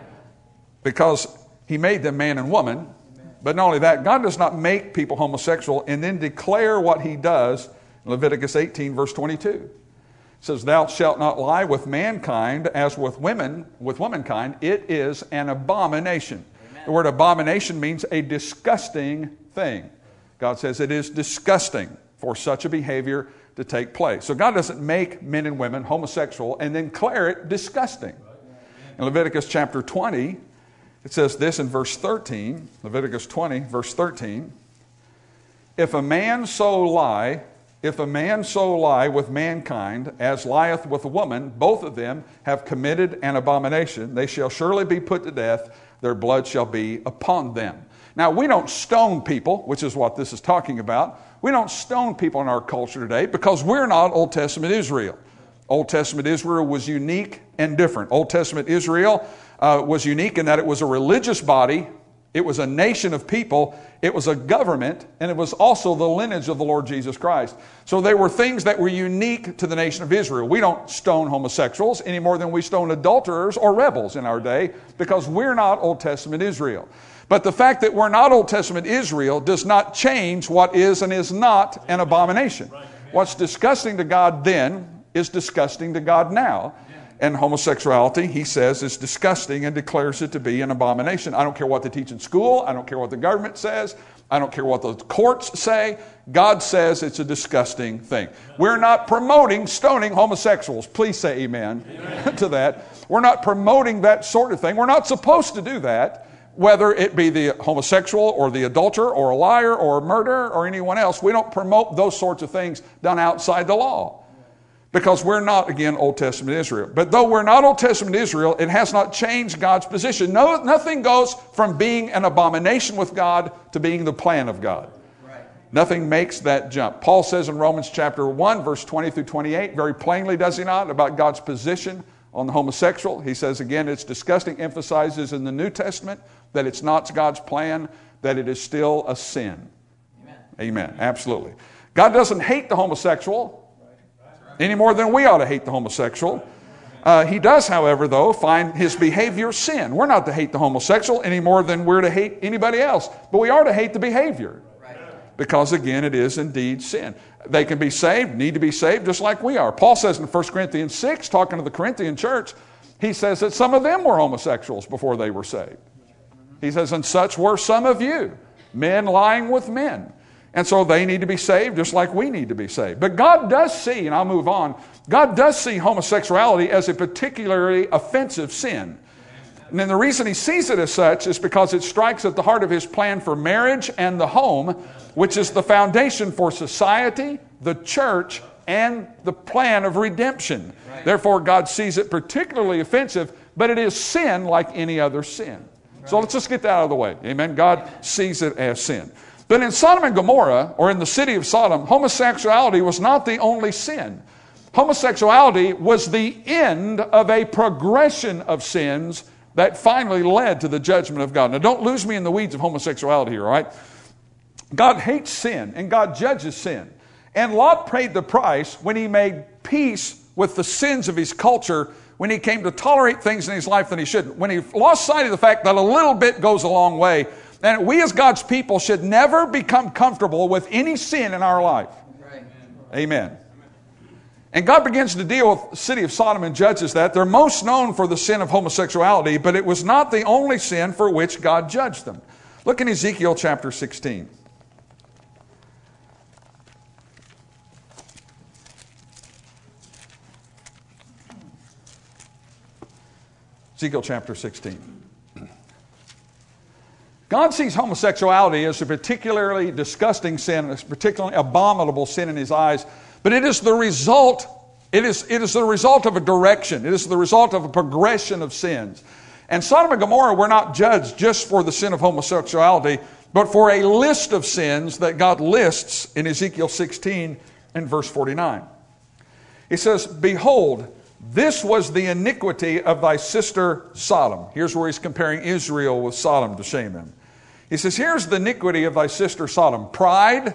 because He made them man and woman. But not only that, God does not make people homosexual and then declare what He does in Leviticus eighteen, verse twenty-two. It says, "Thou shalt not lie with mankind as with women, with womankind. It is an abomination." Amen. The word abomination means a disgusting thing. God says it is disgusting for such a behavior to take place. So God doesn't make men and women homosexual and then declare it disgusting. In Leviticus chapter twenty, it says this in verse thirteen, Leviticus twenty, verse thirteen, "If a man so lie, if a man so lie with mankind as lieth with a woman, both of them have committed an abomination. They shall surely be put to death. Their blood shall be upon them." Now, we don't stone people, which is what this is talking about. We don't stone people in our culture today because we're not Old Testament Israel. Old Testament Israel was unique and different. Old Testament Israel uh, was unique in that it was a religious body, it was a nation of people, it was a government, and it was also the lineage of the Lord Jesus Christ. So they were things that were unique to the nation of Israel. We don't stone homosexuals any more than we stone adulterers or rebels in our day because we're not Old Testament Israel. But the fact that we're not Old Testament Israel does not change what is and is not an abomination. What's disgusting to God then is disgusting to God now. And homosexuality, he says, is disgusting and declares it to be an abomination. I don't care what they teach in school. I don't care what the government says. I don't care what the courts say. God says it's a disgusting thing. We're not promoting stoning homosexuals. Please say amen, amen. to that. We're not promoting that sort of thing. We're not supposed to do that, whether it be the homosexual or the adulterer or a liar or a murderer or anyone else. We don't promote those sorts of things done outside the law. Because we're not, again, Old Testament Israel. But though we're not Old Testament Israel, it has not changed God's position. No, nothing goes from being an abomination with God to being the plan of God. Right. Nothing makes that jump. Paul says in Romans chapter one, verse twenty through twenty-eight, very plainly, does he not, about God's position on the homosexual. He says, again, it's disgusting, emphasizes in the New Testament that it's not God's plan, that it is still a sin. Amen. Amen. Absolutely. God doesn't hate the homosexual any more than we ought to hate the homosexual. Uh, he does, however, though, find his behavior sin. We're not to hate the homosexual any more than we're to hate anybody else. But we are to hate the behavior. Because, again, it is indeed sin. They can be saved, need to be saved, just like we are. Paul says in First Corinthians six, talking to the Corinthian church, he says that some of them were homosexuals before they were saved. He says, and such were some of you, men lying with men. And so they need to be saved just like we need to be saved. But God does see, and I'll move on, God does see homosexuality as a particularly offensive sin. And then the reason he sees it as such is because it strikes at the heart of his plan for marriage and the home, which is the foundation for society, the church, and the plan of redemption. Right. Therefore, God sees it particularly offensive, but it is sin like any other sin. Right. So let's just get that out of the way. Amen. God sees it as sin. But in Sodom and Gomorrah, or in the city of Sodom, homosexuality was not the only sin. Homosexuality was the end of a progression of sins that finally led to the judgment of God. Now, don't lose me in the weeds of homosexuality here, all right? God hates sin, and God judges sin. And Lot paid the price when he made peace with the sins of his culture, when he came to tolerate things in his life that he shouldn't. When he lost sight of the fact that a little bit goes a long way, and we as God's people should never become comfortable with any sin in our life. Right. Amen. And God begins to deal with the city of Sodom and judges that. They're most known for the sin of homosexuality, but it was not the only sin for which God judged them. Look in Ezekiel chapter sixteen. Ezekiel chapter sixteen. God sees homosexuality as a particularly disgusting sin, a particularly abominable sin in his eyes, but it is the result, it is, it is the result of a direction. It is the result of a progression of sins. And Sodom and Gomorrah were not judged just for the sin of homosexuality. but for a list of sins that God lists in Ezekiel sixteen and verse forty-nine. He says, behold, this was the iniquity of thy sister Sodom. Here's where he's comparing Israel with Sodom to shame him. He says, here's the iniquity of thy sister Sodom. Pride,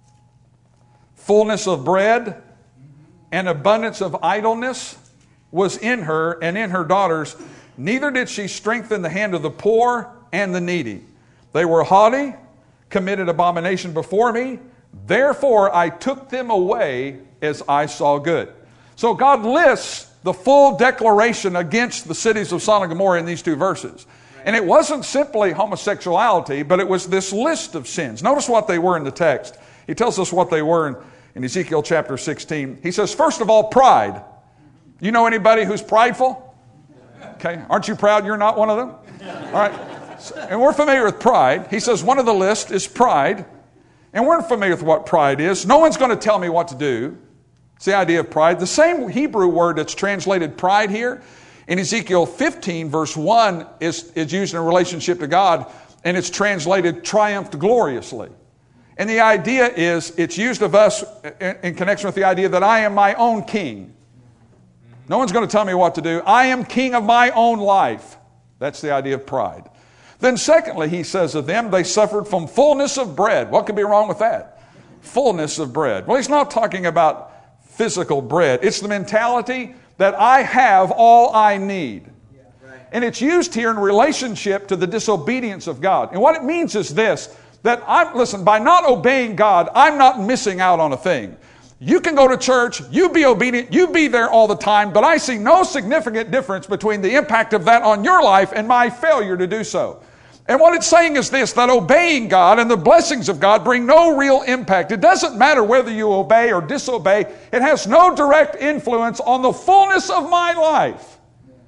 fullness of bread, and abundance of idleness was in her and in her daughters. Neither did she strengthen the hand of the poor and the needy. They were haughty, committed abomination before me. Therefore I took them away as I saw good. So God lists the full declaration against the cities of Sodom and Gomorrah in these two verses. And it wasn't simply homosexuality, but it was this list of sins. Notice what they were in the text. He tells us what they were in, in Ezekiel chapter sixteen. He says, first of all, pride. You know anybody who's prideful? Okay, aren't you proud you're not one of them? All right, so, and we're familiar with pride. He says one of the list is pride. And we're familiar with what pride is. No one's going to tell me what to do. It's the idea of pride. The same Hebrew word that's translated pride here in Ezekiel fifteen, verse one, is, is used in relationship to God, and it's translated triumphed gloriously. And the idea is, it's used of us in, in connection with the idea that I am my own king. No one's going to tell me what to do. I am king of my own life. That's the idea of pride. Then secondly, he says of them, they suffered from fullness of bread. What could be wrong with that? Fullness of bread. Well, he's not talking about physical bread. It's the mentality that I have all I need. And it's used here in relationship to the disobedience of God. And what it means is this, that I'm, listen, by not obeying God, I'm not missing out on a thing. You can go to church, you be obedient, you be there all the time, but I see no significant difference between the impact of that on your life and my failure to do so. And what it's saying is this, that obeying God and the blessings of God bring no real impact. It doesn't matter whether you obey or disobey. It has no direct influence on the fullness of my life.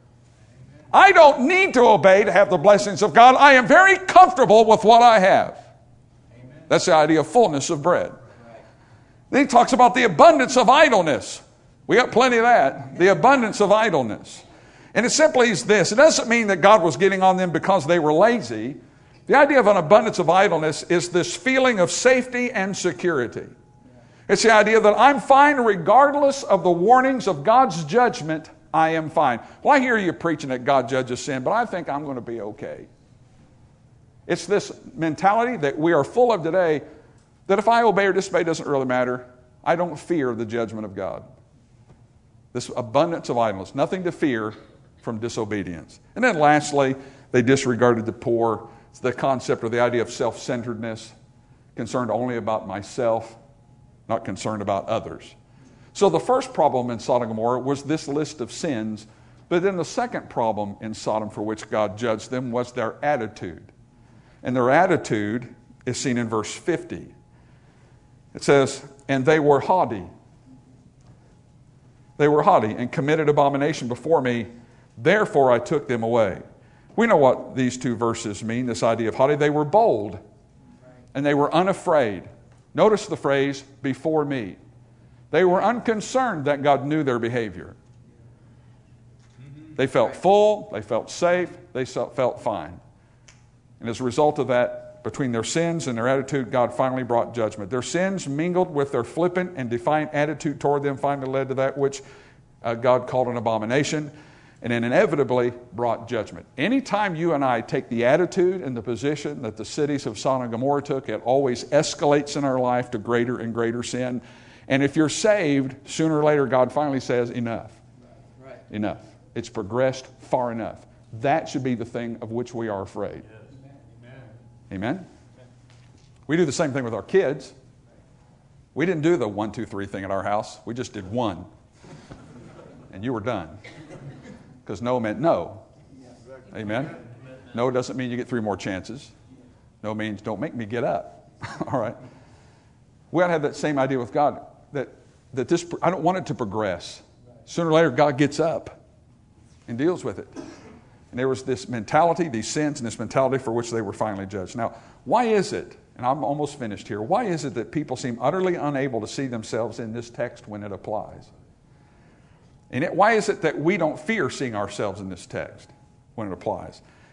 I don't need to obey to have the blessings of God. I am very comfortable with what I have. That's the idea of fullness of bread. Then he talks about the abundance of idleness. We got plenty of that. The abundance of idleness. And it simply is this. It doesn't mean that God was getting on them because they were lazy. The idea of an abundance of idleness is this feeling of safety and security. It's the idea that I'm fine regardless of the warnings of God's judgment. I am fine. Well, I hear you preaching that God judges sin, but I think I'm going to be okay. It's this mentality that we are full of today, that if I obey or disobey, doesn't really matter. I don't fear the judgment of God. This abundance of idleness, nothing to fear from disobedience. And then lastly, they disregarded the poor. It's the concept or the idea of self-centeredness, concerned only about myself, not concerned about others. So the first problem in Sodom and Gomorrah was this list of sins, but then the second problem in Sodom for which God judged them was their attitude. And their attitude is seen in verse fifty. It says, and they were haughty. They were haughty and committed abomination before me. Therefore I took them away. We know what these two verses mean, this idea of haughty. They were bold and they were unafraid. Notice the phrase, before me. They were unconcerned that God knew their behavior. They felt full, they felt safe, they felt fine. And as a result of that, between their sins and their attitude, God finally brought judgment. Their sins mingled with their flippant and defiant attitude toward them finally led to that which uh, God called an abomination, and then inevitably brought judgment. Anytime you and I take the attitude and the position that the cities of Sodom and Gomorrah took, it always escalates in our life to greater and greater sin. And if you're saved, sooner or later God finally says, enough. Right. Enough. It's progressed far enough. That should be the thing of which we are afraid. Yes. Amen? Amen? We do the same thing with our kids. We didn't do the one, two, three thing at our house. We just did one. And you were done. Because no meant no. Amen? No doesn't mean you get three more chances. No means don't make me get up. All right? We ought to have that same idea with God. That, that this, I don't want it to progress. Sooner or later, God gets up and deals with it. And there was this mentality, these sins, and this mentality for which they were finally judged. Now, why is it, and I'm almost finished here, why is it that people seem utterly unable to see themselves in this text when it applies? And it, why is it that we don't fear seeing ourselves in this text when it applies?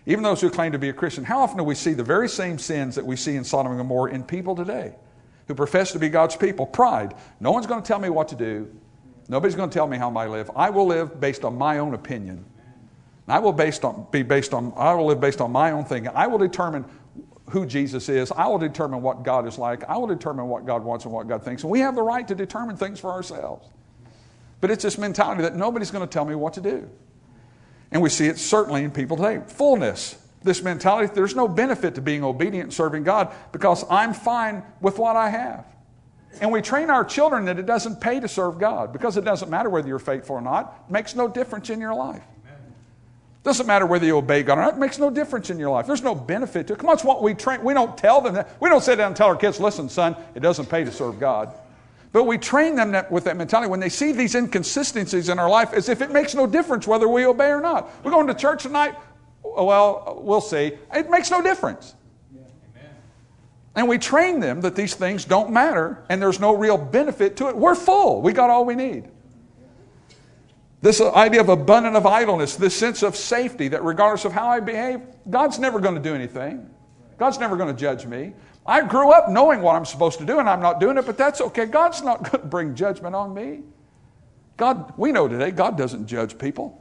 Even those who claim to be a Christian. How often do we see the very same sins that we see in Sodom and Gomorrah in people today who profess to be God's people? Pride. No one's going to tell me what to do. Nobody's going to tell me how I live. I will live based on my own opinion. I will based on, be based on, I will live based on my own thinking. I will determine who Jesus is. I will determine what God is like. I will determine what God wants and what God thinks. And we have the right to determine things for ourselves. But it's this mentality that nobody's going to tell me what to do. And we see it certainly in people today. Fullness. This mentality, there's no benefit to being obedient and serving God because I'm fine with what I have. And we train our children that it doesn't pay to serve God because it doesn't matter whether you're faithful or not. It makes no difference in your life. It doesn't matter whether you obey God or not. It makes no difference in your life. There's no benefit to it. Come on, it's what we train. We don't tell them that. We don't sit down and tell our kids, listen, son, it doesn't pay to serve God. But we train them that, with that mentality when they see these inconsistencies in our life as if it makes no difference whether we obey or not. We're going to church tonight. Well, we'll see. It makes no difference. And we train them that these things don't matter and there's no real benefit to it. We're full. We got all we need. This idea of abundant of idleness, this sense of safety that regardless of how I behave, God's never going to do anything. God's never going to judge me. I grew up knowing what I'm supposed to do and I'm not doing it, but that's okay. God's not going to bring judgment on me. God, we know today, God doesn't judge people.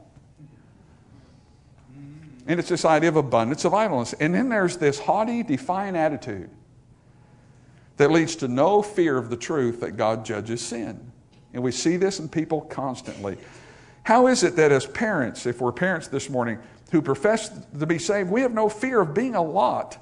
And it's this idea of abundance of idleness. And then there's this haughty, defiant attitude that leads to no fear of the truth that God judges sin. And we see this in people constantly. How is it that as parents, if we're parents this morning, who profess to be saved, we have no fear of being a lot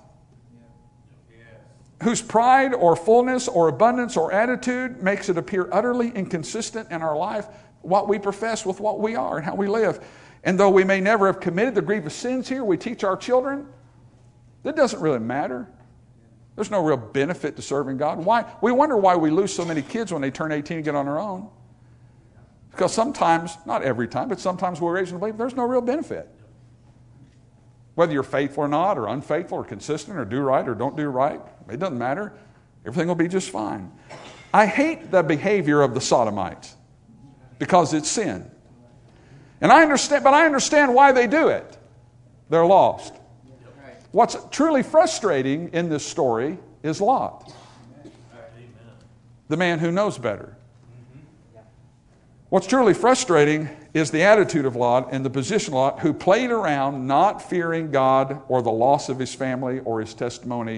whose pride or fullness or abundance or attitude makes it appear utterly inconsistent in our life, what we profess with what we are and how we live. And though we may never have committed the grievous sins here, we teach our children, that doesn't really matter. There's no real benefit to serving God. Why? We wonder why we lose so many kids when they turn eighteen and get on their own. Because sometimes, not every time, but sometimes we're raised to believe there's no real benefit. Whether you're faithful or not, or unfaithful, or consistent, or do right, or don't do right, it doesn't matter. Everything will be just fine. I hate the behavior of the Sodomites because it's sin. And I understand, but I understand why they do it. They're lost. What's truly frustrating in this story is Lot, the man who knows better. What's truly frustrating is the attitude of Lot and the position of Lot, who played around not fearing God or the loss of his family or his testimony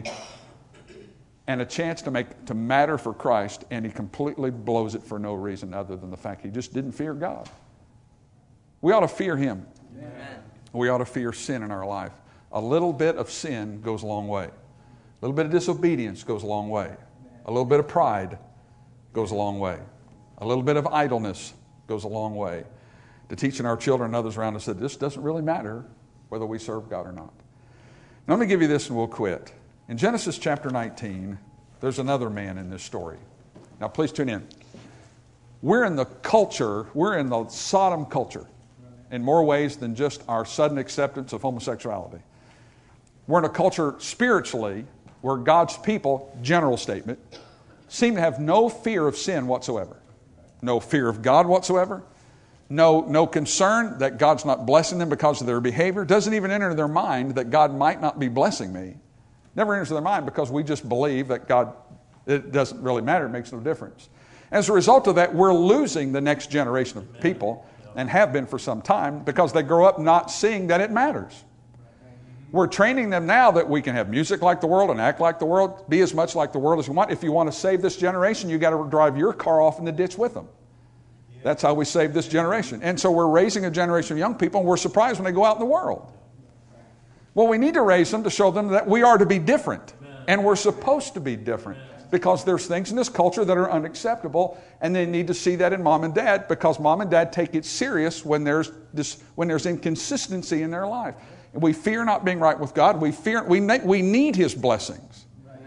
and a chance to make to matter for Christ, and he completely blows it for no reason other than the fact he just didn't fear God. We ought to fear him. Amen. We ought to fear sin in our life. A little bit of sin goes a long way. A little bit of disobedience goes a long way. A little bit of pride goes a long way. A little bit of idleness goes a long way to teaching our children and others around us that this doesn't really matter whether we serve God or not. Now, let me give you this and we'll quit. In Genesis chapter nineteen, there's another man in this story. Now, please tune in. We're in the culture, we're in the Sodom culture in more ways than just our sudden acceptance of homosexuality. We're in a culture spiritually where God's people, general statement, seem to have no fear of sin whatsoever. No fear of God whatsoever. No, no concern that God's not blessing them because of their behavior. Doesn't even enter their mind that God might not be blessing me. Never enters their mind because we just believe that God, it doesn't really matter. It makes no difference. As a result of that, we're losing the next generation of people and have been for some time because they grow up not seeing that it matters. We're training them now that we can have music like the world and act like the world, be as much like the world as you want. If you want to save this generation, you've got to drive your car off in the ditch with them. That's how we save this generation. And so we're raising a generation of young people, and we're surprised when they go out in the world. Well, we need to raise them to show them that we are to be different, and we're supposed to be different. Because there's things in this culture that are unacceptable, and they need to see that in mom and dad, because mom and dad take it serious when there's this, when there's inconsistency in their life. And we fear not being right with God. We fear we we need His blessings,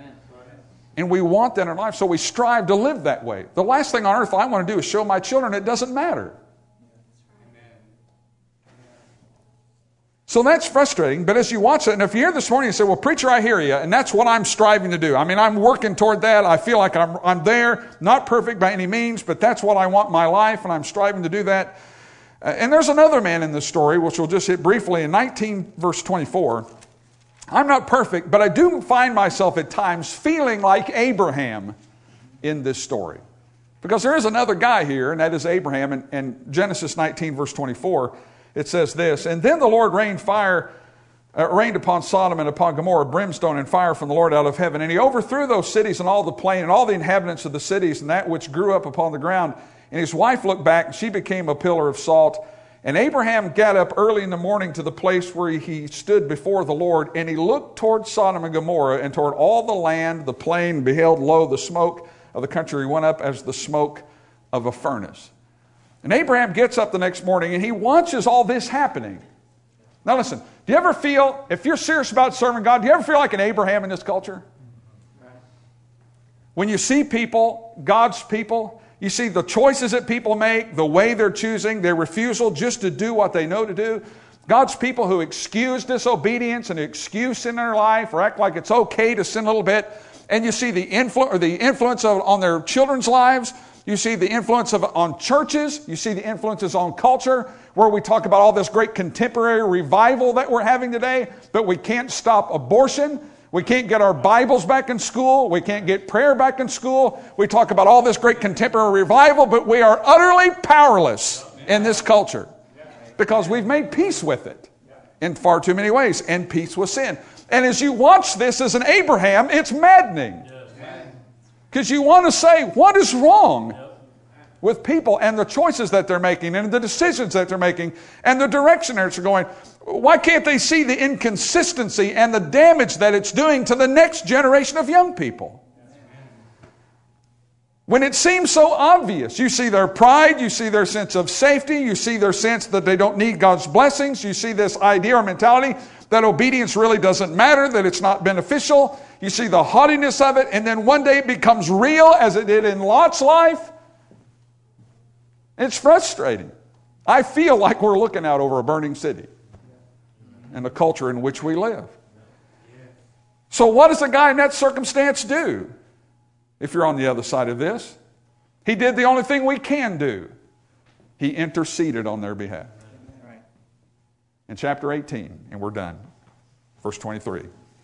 and we want that in our life. So we strive to live that way. The last thing on earth I want to do is show my children it doesn't matter. So that's frustrating, but as you watch it, and if you're here this morning and say, well, preacher, I hear you, and that's what I'm striving to do. I mean, I'm working toward that. I feel like I'm, I'm there, not perfect by any means, but that's what I want in my life, and I'm striving to do that. Uh, and there's another man in this story, which we'll just hit briefly in nineteen verse twenty-four. I'm not perfect, but I do find myself at times feeling like Abraham in this story. Because there is another guy here, and that is Abraham. And, and Genesis nineteen verse twenty-four, it says this, and then the Lord rained fire, uh, rained upon Sodom and upon Gomorrah brimstone and fire from the Lord out of heaven. And he overthrew those cities and all the plain and all the inhabitants of the cities and that which grew up upon the ground. And his wife looked back, and she became a pillar of salt. And Abraham got up early in the morning to the place where he stood before the Lord, and he looked toward Sodom and Gomorrah and toward all the land, the plain, and beheld, lo, the smoke of the country went up as the smoke of a furnace. And Abraham gets up the next morning, and he watches all this happening. Now listen, do you ever feel, if you're serious about serving God, do you ever feel like an Abraham in this culture? When you see people, God's people, you see the choices that people make, the way they're choosing, their refusal just to do what they know to do. God's people who excuse disobedience and excuse sin in their life or act like it's okay to sin a little bit. And you see the, influ- or the influence of, on their children's lives. You see the influence of on churches. You see the influences on culture, where we talk about all this great contemporary revival that we're having today, but we can't stop abortion. We can't get our Bibles back in school. We can't get prayer back in school. We talk about all this great contemporary revival, but we are utterly powerless in this culture because we've made peace with it in far too many ways, and peace with sin. And as you watch this as an Abraham, it's maddening. Because you want to say, what is wrong with people and the choices that they're making and the decisions that they're making and the direction that they're going? Why can't they see the inconsistency and the damage that it's doing to the next generation of young people? When it seems so obvious, you see their pride, you see their sense of safety, you see their sense that they don't need God's blessings, you see this idea or mentality that obedience really doesn't matter, that it's not beneficial. You see the haughtiness of it, and then one day it becomes real as it did in Lot's life. It's frustrating. I feel like we're looking out over a burning city and the culture in which we live. So what does a guy in that circumstance do? If you're on the other side of this, he did the only thing we can do. He interceded on their behalf. In chapter eighteen, and we're done, verse twenty-three.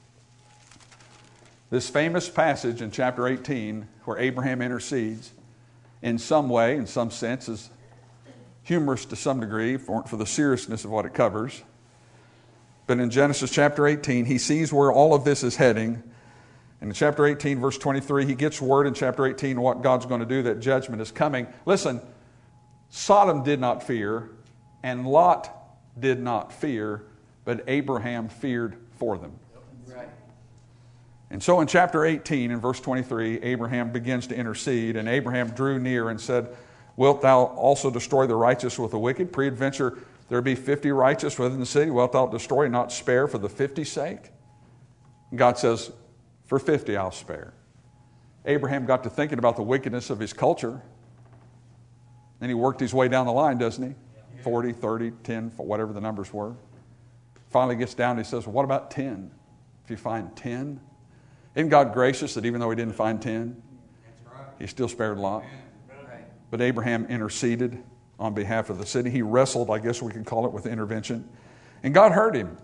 This famous passage in chapter eighteen where Abraham intercedes in some way, in some sense, is humorous to some degree for, for the seriousness of what it covers. But in Genesis chapter eighteen, he sees where all of this is heading. And in chapter eighteen, verse twenty-three, he gets word in chapter eighteen what God's going to do, that judgment is coming. Listen, Sodom did not fear, and Lot did not fear, but Abraham feared for them. Right. And so in chapter eighteen, in verse twenty-three, Abraham begins to intercede, and Abraham drew near and said, wilt thou also destroy the righteous with the wicked? Peradventure there be fifty righteous within the city. Wilt thou destroy and not spare for the fifty's sake? And God says, for fifty I'll spare. Abraham got to thinking about the wickedness of his culture. Then he worked his way down the line, doesn't he? forty, thirty, ten, whatever the numbers were. Finally gets down and he says, well, what about ten? If you find ten? Isn't God gracious that even though he didn't find ten, he still spared Lot? But Abraham interceded on behalf of the city. He wrestled, I guess we can call it, with intervention. And God heard him.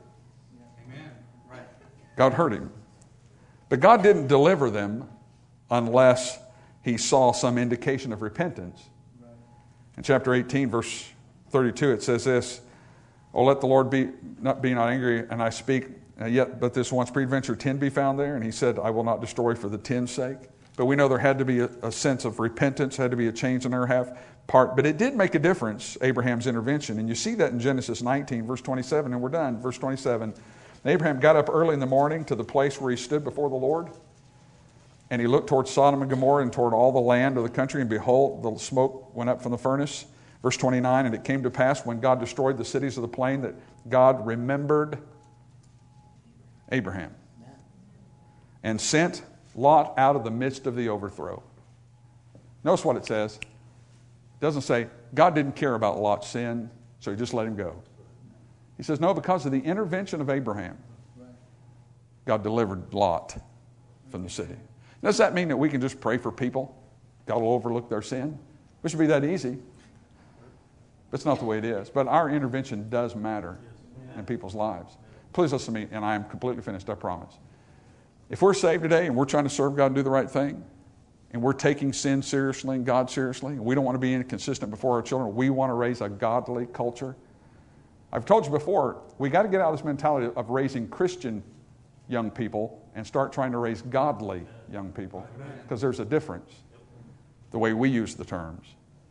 God heard him. But God didn't deliver them unless he saw some indication of repentance. In chapter eighteen, verse thirty-two, it says this, oh, let the Lord be not be not angry, and I speak, uh, yet but this once peradventure ten be found there. And he said, I will not destroy for the ten's sake. But we know there had to be a, a sense of repentance, had to be a change in their half part. But it did make a difference, Abraham's intervention. And you see that in Genesis nineteen, verse twenty-seven, and we're done. Verse twenty-seven, Abraham got up early in the morning to the place where he stood before the Lord. And he looked toward Sodom and Gomorrah and toward all the land of the country, and behold, the smoke went up from the furnace. Verse twenty-nine, and it came to pass when God destroyed the cities of the plain that God remembered Abraham and sent Lot out of the midst of the overthrow. Notice what it says. It doesn't say God didn't care about Lot's sin, so he just let him go. He says, no, because of the intervention of Abraham, God delivered Lot from the city. Does that mean that we can just pray for people? God will overlook their sin? It should be that easy. But it's not the way it is. But our intervention does matter in people's lives. Please listen to me, and I am completely finished, I promise. If we're saved today and we're trying to serve God and do the right thing, and we're taking sin seriously and God seriously, and we don't want to be inconsistent before our children, we want to raise a godly culture. I've told you before, we got to get out of this mentality of raising Christian young people and start trying to raise godly young people, because there's a difference the way we use the terms.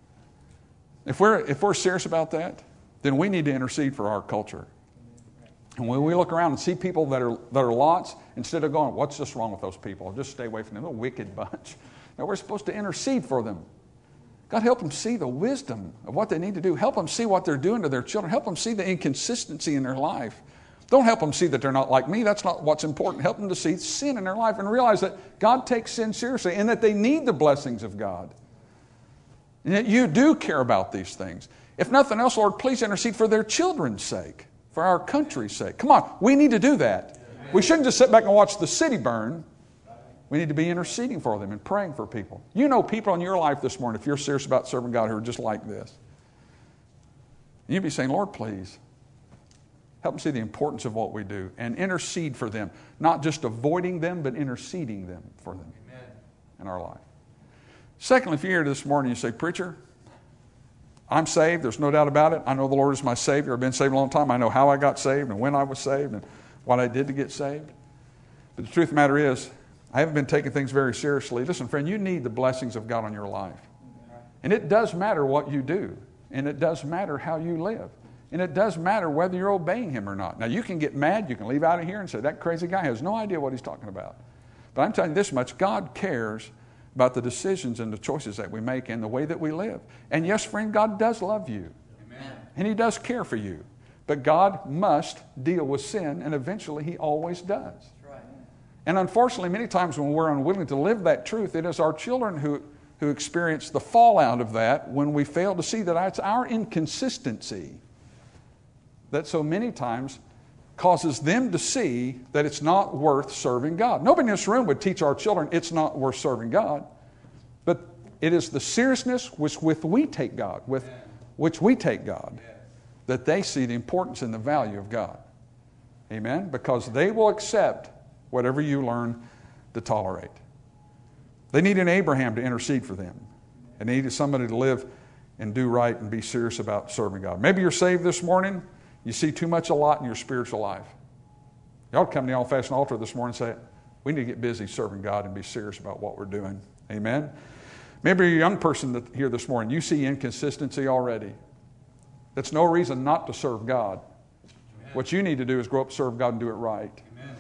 If we're, if we're serious about that, then we need to intercede for our culture. And when we look around and see people that are, that are lots, instead of going, what's just wrong with those people? Just stay away from them. They're a wicked bunch. No, we're supposed to intercede for them. God, help them see the wisdom of what they need to do. Help them see what they're doing to their children. Help them see the inconsistency in their life. Don't help them see that they're not like me. That's not what's important. Help them to see sin in their life and realize that God takes sin seriously and that they need the blessings of God. And that you do care about these things. If nothing else, Lord, please intercede for their children's sake, for our country's sake. Come on, we need to do that. We shouldn't just sit back and watch the city burn. We need to be interceding for them and praying for people. You know people in your life this morning, if you're serious about serving God, who are just like this. And you'd be saying, Lord, please, help them see the importance of what we do and intercede for them. Not just avoiding them, but interceding them for them Amen. In our life. Secondly, if you're here this morning and you say, Preacher, I'm saved. There's no doubt about it. I know the Lord is my Savior. I've been saved a long time. I know how I got saved and when I was saved and what I did to get saved. But the truth of the matter is, I haven't been taking things very seriously. Listen, friend, you need the blessings of God on your life. And it does matter what you do. And it does matter how you live. And it does matter whether you're obeying Him or not. Now, you can get mad. You can leave out of here and say, that crazy guy has no idea what he's talking about. But I'm telling you this much, God cares about the decisions and the choices that we make and the way that we live. And yes, friend, God does love you. Amen. And He does care for you. But God must deal with sin, and eventually He always does. And unfortunately, many times when we're unwilling to live that truth, it is our children who, who experience the fallout of that when we fail to see that it's our inconsistency that so many times causes them to see that it's not worth serving God. Nobody in this room would teach our children it's not worth serving God. But it is the seriousness which with we take God, with which we take God, that they see the importance and the value of God. Amen? Because they will accept whatever you learn to tolerate. They need an Abraham to intercede for them. And they needed somebody to live and do right and be serious about serving God. Maybe you're saved this morning. You see too much a lot in your spiritual life. You ought to come to the old-fashioned altar this morning and say, we need to get busy serving God and be serious about what we're doing. Amen? Maybe you're a young person that, here this morning. You see inconsistency already. That's no reason not to serve God. Amen. What you need to do is grow up, serve God, and do it right.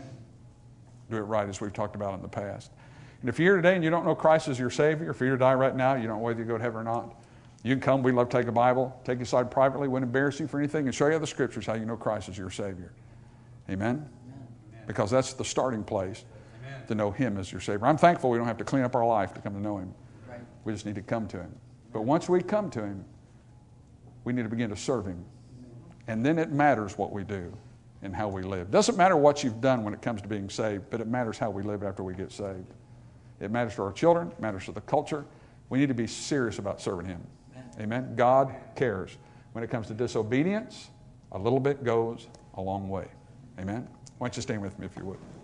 Do it right, as we've talked about in the past. And if you're here today and you don't know Christ as your Savior, if you're here to die right now, you don't know whether you go to heaven or not, you can come. We'd love to take a Bible, take you aside privately, wouldn't embarrass you for anything, and show you the Scriptures how you know Christ as your Savior. Amen? Amen. Because that's the starting place Amen. To know Him as your Savior. I'm thankful we don't have to clean up our life to come to know Him. Right. We just need to come to Him. But once we come to Him, we need to begin to serve Him. And then it matters what we do and how we live. Doesn't matter what you've done when it comes to being saved, but it matters how we live after we get saved. It matters to our children. It matters to the culture. We need to be serious about serving Him. Amen. Amen. God cares. When it comes to disobedience, a little bit goes a long way. Amen. Why don't you stand with me if you would.